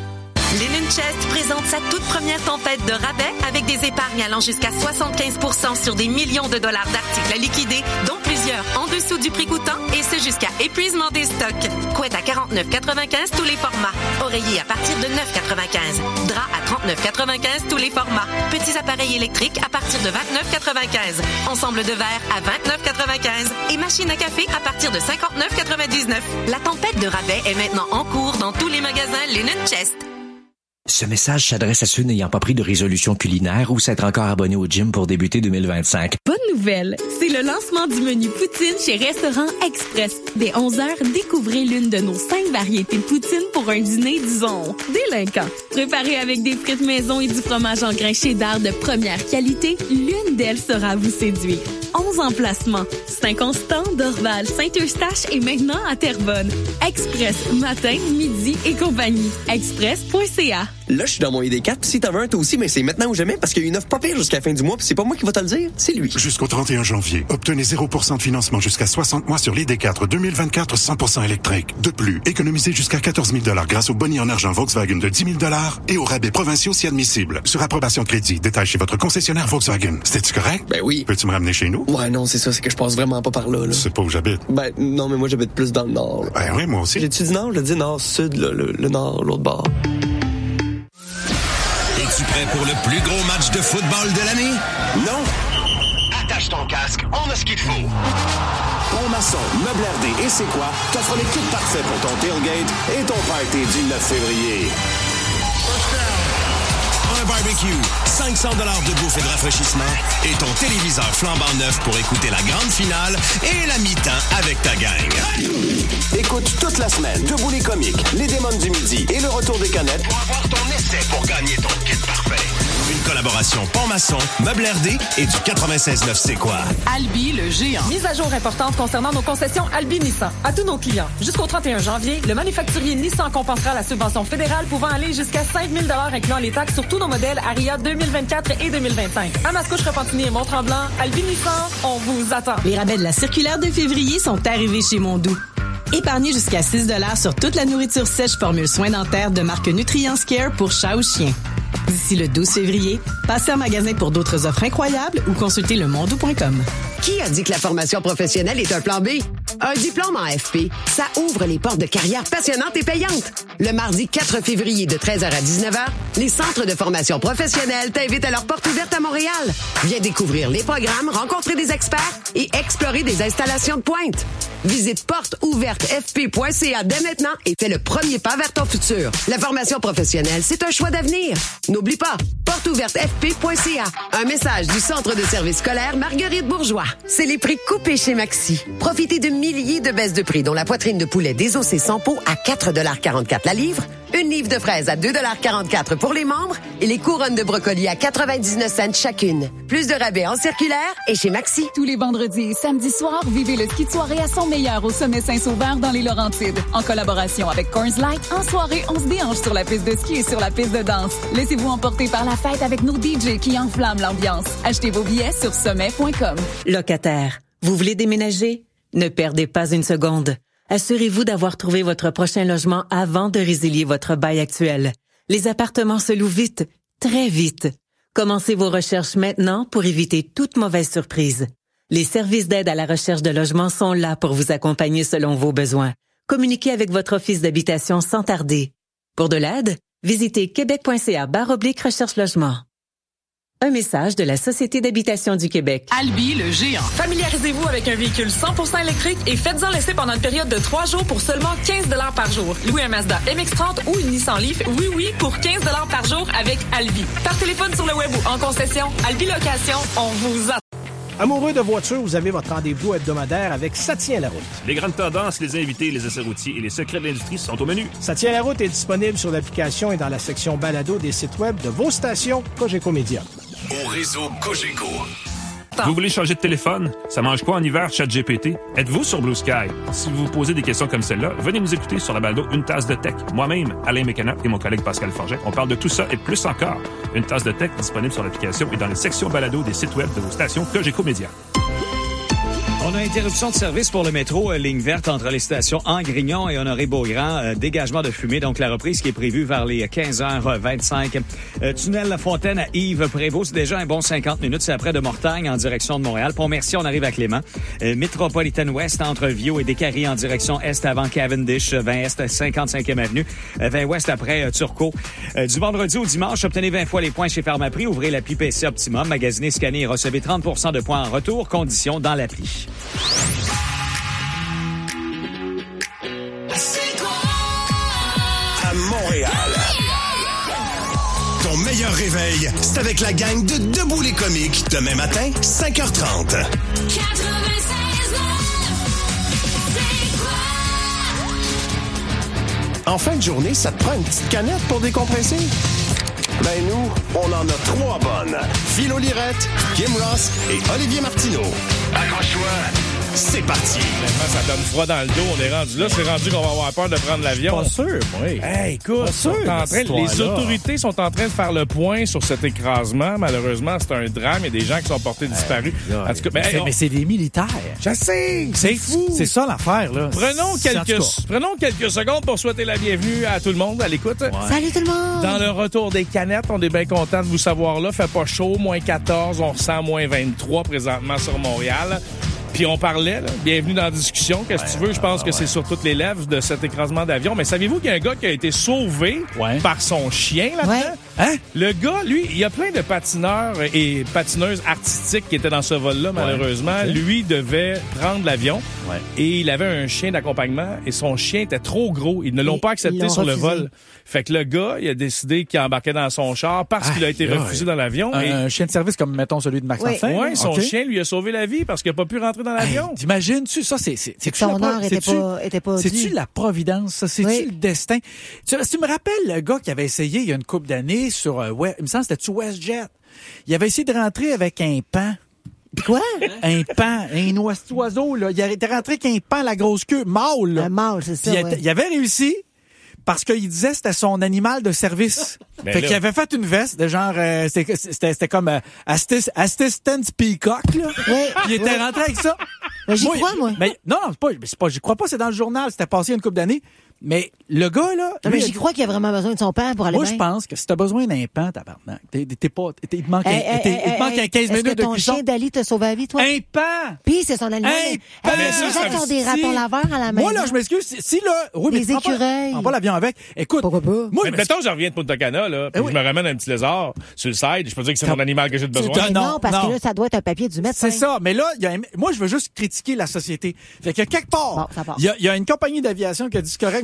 Linen Chest présente sa toute première tempête de rabais avec des épargnes allant jusqu'à soixante-quinze pour cent sur des millions de dollars d'articles à liquider, dont plusieurs en dessous du prix coûtant, et ce jusqu'à épuisement des stocks. Couette à quarante-neuf quatre-vingt-quinze tous les formats. Oreiller à partir de neuf quatre-vingt-quinze. Drap à trente-neuf quatre-vingt-quinze tous les formats. Petits appareils électriques à partir de vingt-neuf quatre-vingt-quinze. Ensemble de verre à vingt-neuf quatre-vingt-quinze. Et machine à café à partir de cinquante-neuf quatre-vingt-dix-neuf. La tempête de rabais est maintenant en cours dans tous les magasins Linen Chest. Ce message s'adresse à ceux n'ayant pas pris de résolution culinaire ou s'être encore abonnés au gym pour débuter deux mille vingt-cinq. Bonne nouvelle! C'est le lancement du menu poutine chez Restaurant Express. Dès onze heures, découvrez l'une de nos cinq variétés de poutine pour un dîner, disons, délinquant. Préparé avec des frites maison et du fromage en grains cheddar de première qualité, l'une d'elles saura vous séduire. onze emplacements. Saint-Constant, Dorval, Saint-Eustache et maintenant à Terrebonne. Express, matin, midi et compagnie. express point c a. Là, je suis dans mon I D quatre, pis si t'en veux un, toi aussi, mais c'est maintenant ou jamais, parce qu'il y a une offre pas pire jusqu'à la fin du mois, pis c'est pas moi qui va te le dire, c'est lui. Jusqu'au trente et un janvier, obtenez zéro pour cent de financement jusqu'à soixante mois sur l'I D quatre deux mille vingt-quatre cent pour cent électrique. De plus, économisez jusqu'à quatorze mille dollars grâce au boni en argent Volkswagen de dix mille dollars et aux rabais provinciaux si admissibles. Sur approbation de crédit, détail chez votre concessionnaire Volkswagen. C'était-tu correct? Ben oui. Peux-tu me ramener chez nous? Ouais, non, c'est ça, c'est que je passe vraiment pas par là, là. C'est pas où j'habite. Ben, non, mais moi, j'habite plus dans le nord. Là. Ben oui, moi aussi. J'ai-tu dit nord? Je dis nord-sud, là, le, le nord, l'autre bord. Es-tu prêt pour le plus gros match de football de l'année? Non? Attache ton casque, on a ce qu'il faut. Pont Maçon, Meubles R D et C'est quoi t'offre le kit parfait pour ton tailgate et ton party du neuf février. Un barbecue, cinq cents dollars de bouffe et de rafraîchissement et ton téléviseur flambant neuf pour écouter la grande finale et la mi-temps avec ta gang. Écoute toute la semaine Debout les comiques, Les démons du midi et le retour des canettes pour avoir ton essai pour gagner ton kit parfait. Une collaboration Pont-Maçon, Meubles R D et du quatre-vingt-seize neuf C'est quoi? Albi, le géant. Mise à jour importante concernant nos concessions Albi Nissan. À tous nos clients, jusqu'au trente et un janvier, le manufacturier Nissan compensera la subvention fédérale pouvant aller jusqu'à cinq mille dollars incluant les taxes sur tous nos modèles Aria deux mille vingt-quatre et deux mille vingt-cinq. À Mascouche, Repentigny et Mont-Tremblant, Albi Nissan, on vous attend. Les rabais de la circulaire de février sont arrivés chez Mondou. Épargnez jusqu'à six dollars sur toute la nourriture sèche formule soins dentaires de marque Nutrients Care pour chat ou chien. D'ici le douze février, passez en magasin pour d'autres offres incroyables ou consultez le mondou point com. Qui a dit que la formation professionnelle est un plan B? Un diplôme en F P, ça ouvre les portes de carrière passionnantes et payantes. Le mardi quatre février de treize heures à dix-neuf heures, les centres de formation professionnelle t'invitent à leur porte ouverte à Montréal. Viens découvrir les programmes, rencontrer des experts et explorer des installations de pointe. Visite porte ouverte f p point c a dès maintenant et fais le premier pas vers ton futur. La formation professionnelle, c'est un choix d'avenir. N'oublie pas, porte ouverte f p point c a. Un message du Centre de services scolaires Marguerite Bourgeois. C'est les prix coupés chez Maxi. Profitez de milliers de baisses de prix, dont la poitrine de poulet désossée sans peau à quatre dollars quarante-quatre la livre, Une livre de fraises à deux virgule quarante-quatre pour les membres et les couronnes de brocoli à quatre-vingt-dix-neuf cents chacune. Plus de rabais en circulaire et chez Maxi. Tous les vendredis et samedis soirs, vivez le ski de soirée à son meilleur au Sommet Saint-Sauveur dans les Laurentides. En collaboration avec Corns Light, en soirée, on se déhanche sur la piste de ski et sur la piste de danse. Laissez-vous emporter par la fête avec nos D J qui enflamment l'ambiance. Achetez vos billets sur sommet point com. Locataire, vous voulez déménager? Ne perdez pas une seconde. Assurez-vous d'avoir trouvé votre prochain logement avant de résilier votre bail actuel. Les appartements se louent vite, très vite. Commencez vos recherches maintenant pour éviter toute mauvaise surprise. Les services d'aide à la recherche de logement sont là pour vous accompagner selon vos besoins. Communiquez avec votre office d'habitation sans tarder. Pour de l'aide, visitez québec.ca barre oblique recherche logement. Un message de la Société d'habitation du Québec. Albi, le géant. Familiarisez-vous avec un véhicule cent pour cent électrique et faites-en l'essai pendant une période de trois jours pour seulement quinze dollars par jour. Louez un Mazda M X trente ou une Nissan Leaf, oui, oui, pour quinze dollars par jour avec Albi. Par téléphone, sur le web ou en concession, Albi Location, on vous attend. Amoureux de voitures, vous avez votre rendez-vous hebdomadaire avec Ça tient la route. Les grandes tendances, les invités, les essais routiers et les secrets de l'industrie sont au menu. Ça tient la route est disponible sur l'application et dans la section balado des sites web de vos stations Cogeco Média. Au réseau Cogeco. Vous voulez changer de téléphone? Ça mange quoi en hiver, ChatGPT? Êtes-vous sur Blue Sky? Si vous vous posez des questions comme celle-là, venez nous écouter sur la balado Une tasse de tech. Moi-même, Alain Mécana et mon collègue Pascal Forget, on parle de tout ça et plus encore. Une tasse de tech disponible sur l'application et dans les sections balado des sites web de vos stations Cogeco Média. On a interruption de service pour le métro, euh, ligne verte entre les stations Angrignon et Honoré-Beaugrand. Euh, dégagement de fumée, donc la reprise qui est prévue vers les quinze heures vingt-cinq. Euh, tunnel La Fontaine à Yves-Prévost, c'est déjà un bon cinquante minutes. C'est après de Mortagne en direction de Montréal. Pont-Mercier, on arrive à Clément. Euh, Métropolitaine Ouest entre Viau et Descaries en direction Est avant Cavendish. vingt Est, cinquante-cinquième avenue. Euh, vingt Ouest après euh, Turcot. Euh, du vendredi au dimanche, obtenez vingt fois les points chez Pharmaprix. Ouvrez l'appli P C Optimum. Magasinez, scannez et recevez trente pour cent de points en retour. Conditions dans l'appli. À Montréal. Ton meilleur réveil, c'est avec la gang de Debout les comiques. Demain matin, cinq heures trente. En fin de journée, ça te prend une petite canette pour décompresser? Ben nous, on en a trois bonnes. Philo Lirette, Kim Ross et Olivier Martineau. Accroche-toi, c'est parti. Honnêtement, ça donne froid dans le dos. On est rendu là. C'est rendu qu'on va avoir peur de prendre l'avion. Pas sûr, oui. Hey, écoute, Pas sûr, sont en train, les autorités sont en train de faire le point sur cet écrasement. Malheureusement, c'est un drame. Il y a des gens qui sont portés disparus. Euh, en tout cas, ben, mais, hey, on... mais c'est des militaires. Je sais, c'est fou. C'est ça l'affaire, là. Prenons quelques, prenons quelques secondes pour souhaiter la bienvenue à tout le monde à l'écoute. Ouais. Salut tout le monde! Dans le retour des canettes, on est bien content de vous savoir là. Fait pas chaud, moins quatorze, on ressent moins vingt-trois présentement sur Montréal. Puis on parlait, là, bienvenue dans la discussion. Qu'est-ce que ouais, tu veux? Je pense euh, que ouais. c'est sur toutes les lèvres de cet écrasement d'avion. Mais saviez-vous qu'il y a un gars qui a été sauvé ouais. par son chien là-dedans? Ouais. Hein? Le gars, lui, il y a plein de patineurs et patineuses artistiques qui étaient dans ce vol-là, malheureusement. Ouais. Okay. Lui devait prendre l'avion ouais. et il avait un chien d'accompagnement et son chien était trop gros. Ils ne l'ont et pas accepté sur refusé. le vol. Fait que le gars, il a décidé qu'il embarquait dans son char parce ah, qu'il a été yeah, refusé yeah. dans l'avion. Un, et... un chien de service comme, mettons, celui de Max Oui, Martin. ouais, son okay. chien lui a sauvé la vie parce qu'il n'a pas pu rentrer dans l'avion. Hey, t'imagines-tu, ça, c'est... C'est, c'est que son heure était pas, était pas C'est-tu la providence, ça? C'est-tu oui. le destin? Tu, tu me rappelles le gars qui avait essayé il y a une couple d'années sur... Euh, ouais, il me semble que c'était-tu WestJet? Il avait essayé de rentrer avec un pan. Quoi? Un pan, un oiseau, là. Il était rentré avec un pan, la grosse queue, mâle, là. Un mâle, c'est ça, Puis ouais. il avait réussi... Parce qu'il disait que c'était son animal de service. Ben fait là. qu'il avait fait une veste de genre... Euh, c'était, c'était, c'était comme euh, assist, Assistant Peacock, là. Ouais, Puis il était ouais. rentré avec ça. Ben, j'y moi, crois, moi. Ben, non, non, c'est pas, c'est pas, j'y crois pas, c'est dans le journal. C'était passé il y a une couple d'années. Mais le gars, là... Non, mais j'y crois qu'il a vraiment besoin de son pan pour aller Moi, bien. je pense que si t'as besoin d'un pan, tabarnak, t'es, t'es pas... T'es, il te manque, hey, un, hey, t'es, hey, il te manque hey, un quinze minutes de cuisson. Est-ce que ton chien d'Ali t'a sauvé la vie, toi? Un pan! Puis c'est son animal. Un hey, pan! Les gens ça, qui ont ça, des ratons laveurs à la maison. Moi, là, je m'excuse. Si, si là... Oui, des mais tu écureuils. prends pas l'avion avec. Écoute... Pourquoi pas? Moi, mais mettons, je reviens de Punta Cana, là, puis eh oui. je me ramène un petit lézard sur le side. Je peux dire que c'est mon animal que j'ai besoin. Non, non, parce non. que là, ça doit être un papier du médecin. C'est ça. Mais là, y a un... moi, je veux juste critiquer la société. Fait que quelque part, bon, il y, y a une compagnie d'aviation qui a dit c'est correct, M.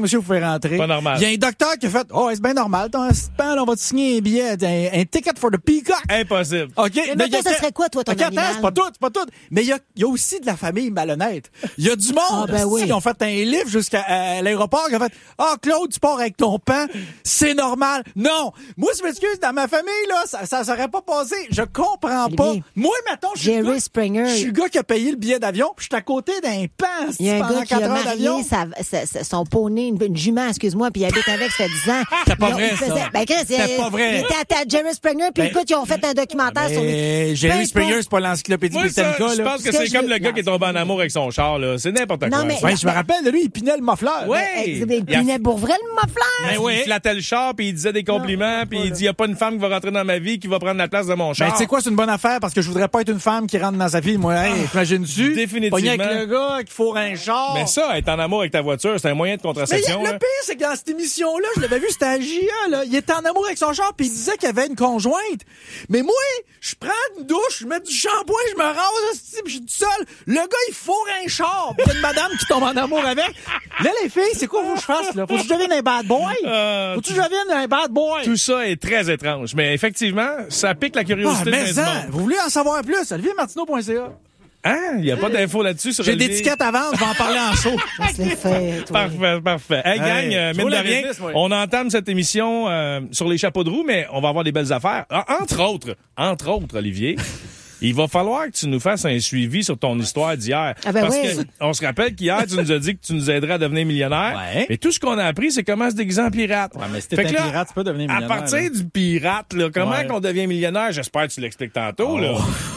monsieur, vous pouvez rentrer. Pas normal. Il y a un docteur qui a fait, oh, c'est bien normal, ton assistant, on va te signer un billet, un, un ticket for the peacock. Impossible. OK. Mais maintenant, ça serait quoi, toi, ton OK, attends, animal? c'est pas tout, c'est pas tout. Mais il y a, il y a aussi de la famille malhonnête. Il y a du monde Ah, ben oui. qui ont fait un livre jusqu'à à l'aéroport, qui ont fait, ah, oh, Claude, tu pars avec ton pain, c'est normal. Non. Moi, je m'excuse, dans ma famille, là, ça, ça serait pas passé. Je comprends pas. Olivier. Moi, mettons, je suis le Jerry gars- Springer. je suis le gars qui a payé le billet d'avion, puis je suis à côté d'un pain Il y a un pendant gars qui quatre a heures d'avion. marié sa, sa, sa- son poney, une, une jument, excuse-moi, puis il habite avec, ça fait dix ans. C'était pas Ils ont- vrai, ils ça. faisaient- Ben, Chris, C'était il- pas vrai. Il était à, à Jerry Springer, puis Ben- écoute, ils ont fait un documentaire sur lui. Mais Jerry Peu Springer, importe. c'est pas l'encyclopédie Moi, ça, Britannica, je là. pense que Ce que c'est je comme veux- le gars qui est tombé en amour avec son char, là. C'est n'importe Non, quoi. mais- Ouais, je me rappelle de lui, il pinait le muffleur. Ouais. Il Il a- pinait pour vrai le muffler. Ben oui. Il flattait le char, puis il disait des compliments, puis il dit, il n'y a pas une femme qui va rentrer dans ma vie qui va prendre la place de mon char. Ben, tu sais quoi, c'est une bonne affaire parce que je voudrais pas être une femme qui rentre dans sa vie. Moi, hey, t'imagines-tu? Définitivement. Pogné avec le gars qui fourre un char. Mais ça, être en amour avec ta voiture, c'est un moyen de Mais contraception. y a- là. le pire, c'est que dans cette émission-là, je l'avais vu, c'était à J A, là. Il était en amour avec son char, puis il disait qu'il avait une conjointe. Mais moi, je prends une douche, je mets du shampoing, je me rase, esti, puis je suis tout seul. Le gars, il fourre un char, puis il y a une madame qui tombe en amour avec. Là, les filles, c'est quoi faut que je fasse, là? Faut que je devienne un bad boy? Euh, Faut que je devienne un bad boy? Tout ça est très étrange. Mais effectivement, ça pique la Ah, curiosité de mais bien du ça, monde. vous voulez en savoir plus? olivier martineau point c a. Hein? Il n'y a pas d'infos là-dessus sur J'ai Olivier? des tickets à vendre, je vais en parler en show. Ça se l'est fait, toi. Parfait, parfait. Hey, gang, Hey, euh, je mine roule de la rien, business, moi. on entame cette émission euh, sur les chapeaux de roue, mais on va avoir des belles affaires. Ah, entre autres, entre autres, Olivier, il va falloir que tu nous fasses un suivi sur ton histoire d'hier. Ah ben Parce oui. que on se rappelle qu'hier, tu nous as dit que tu nous aiderais à devenir millionnaire. Ouais. Mais tout ce qu'on a appris, c'est comment se déguiser en pirate. Ouais, mais si t'es Fait un que là, pirate, tu peux devenir À millionnaire. partir là. du pirate, là, comment Ouais. qu'on devient millionnaire? J'espère que tu l'expliques tantôt, Oh. là.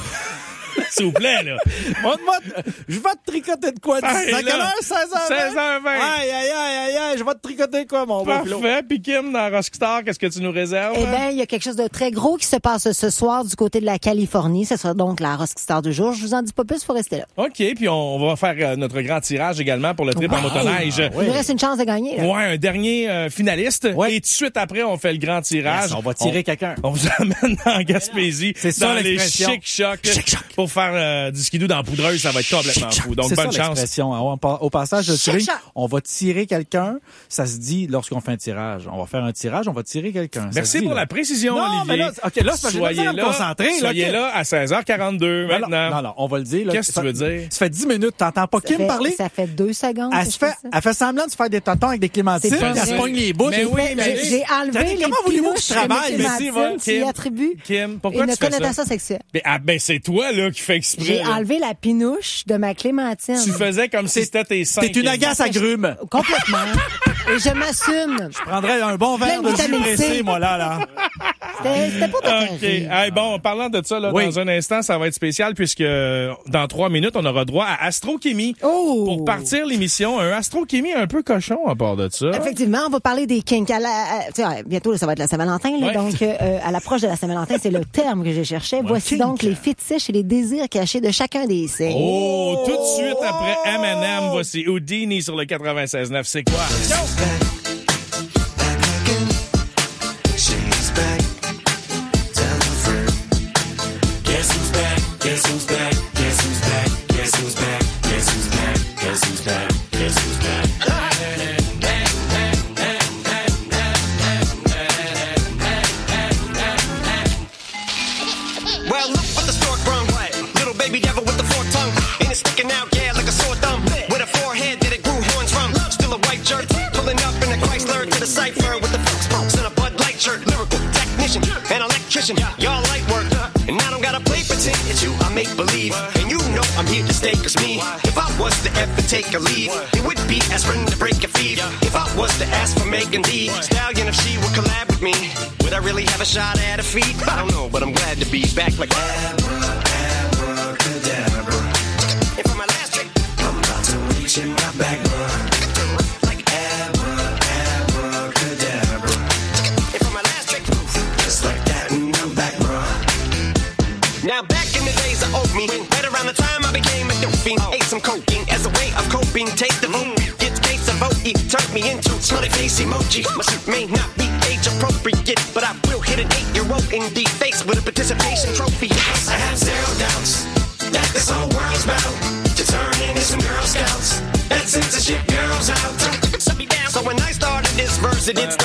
S'il vous plaît, là. On te va te- je vais te tricoter de quoi? Hey, C'est à là, quelle heure? seize heures vingt? seize heures vingt. Aïe, aïe, aïe, aïe, aïe, je vais te tricoter de quoi, mon beau Philo? Parfait. Puis Kim, dans Rockstar, qu'est-ce que tu nous réserves? Eh bien, il y a quelque chose de très gros qui se passe ce soir du côté de la Californie. Ce sera donc la Rockstar du jour. Je vous en dis pas plus, il faut rester là. OK, puis on, on va faire euh, notre grand tirage également pour le trip en Ouais. motoneige. Ah, Il nous reste une chance de gagner. là. Ouais, un dernier euh, finaliste. Ouais. Et tout de suite après, on fait le grand tirage. Yes, on va tirer quelqu'un. On vous amène en Gaspésie. C'est ça, dans les l'expression. chic chocs Chic choc. pour faire euh, du skidoo dans la poudreuse. Ça va être complètement fou. Donc, C'est bonne ça, chance. l'expression. On pa- Au passage de tirer, choc. on va tirer quelqu'un. Ça se dit lorsqu'on fait un tirage. On va faire un tirage, on va tirer quelqu'un. Ça Merci se dit, pour là. la précision, Non, Olivier. mais là, OK, là, c'est parce que j'ai soyez besoin de me là, concentrer, là, soyez OK. là à seize heures quarante-deux Non, non, maintenant. Non, non, on va le dire. là. Qu'est-ce que Ça tu veux fait- dire? Ça fait dix minutes, t'entends pas Ça Kim fait- parler? Ça fait deux secondes. Elle que se je fait, fais ça. elle fait semblant de se faire des tontons avec des clémentines, C'est puis pas elle se vrai. pogne les bouches. Mais oui, mais J'ai j'ai enlevé T'as dit, les comment voulez-vous que je pinouches de travaille? Mickey Mais si, Martin, va, tu y Kim. attribues Kim, pourquoi une tu fais ça? connotation sexuelle. Mais, ah, ben, c'est toi, là, qui fais exprès. J'ai là. enlevé la pinouche de ma clémentine. Tu faisais comme si c'était tes seins. T'es une Kim. agace agrume. Complètement. Et je m'assume. Je prendrais un bon verre Plein de de jus vitamine C. pressé, moi, là, là. C'était c'était pas ta OK. Hey, bon, parlant de ça, là, Oui. dans un instant, ça va être spécial puisque euh, dans trois minutes, on aura droit à Astrochimie. Oh! Pour partir l'émission, un Astrochimie un peu cochon à part de ça. Effectivement, on va parler des kinks. À la, à- tu sais, bientôt, là, ça va être la Saint-Valentin. là, Ouais. Donc, euh, à l'approche de la Saint-Valentin, c'est le terme que je cherchais. Voici kink. donc les fétiches et les désirs cachés de chacun des sexes. Oh, tout de suite après M and M, voici Houdini sur le quatre-vingt-seize neuf. C'est quoi? She's back. Tell her friend. Guess who's back? Guess who's back? Guess who's back? Guess who's back? Guess who's back? Guess who's back? Guess who's back? Well, look what the stork brung. Little baby devil with the forked tongue. And it's sticking out, yeah, like a sore thumb. With a forehead that it grew horns from. Still a white shirt, pulling up in a Chrysler to the cipher with the folk smokes and a Bud Light shirt. Lyrical technician, an electrician, y'all light work. And I don't gotta play pretend, it's you, I make believe. And you know I'm here to stay, cause me, if I was to ever take a lead, it would be aspirin to break a feed. If I was to ask for Megan D, Stallion, if she would collab with me, would I really have a shot at a feat? I don't know, but I'm glad to be back like abracadabra. And for my last trick, I'm about to reach in my back, bruh. Like abra, abracadabra. And for my last trick, just like that, and I'm back, bruh. Now back in the days of old me, right around the time I became a dope fiend, ate some cocaine as a way of coping. Taste of opiate, gets case of opiate, turned me into smiley face emoji. My suit may not be age appropriate, but I will hit an eight-year-old in the face with a participation trophy. Yes, I have zero doubts that this whole world's about to turn into some Girl Scouts and censorship girls out. So when I and it's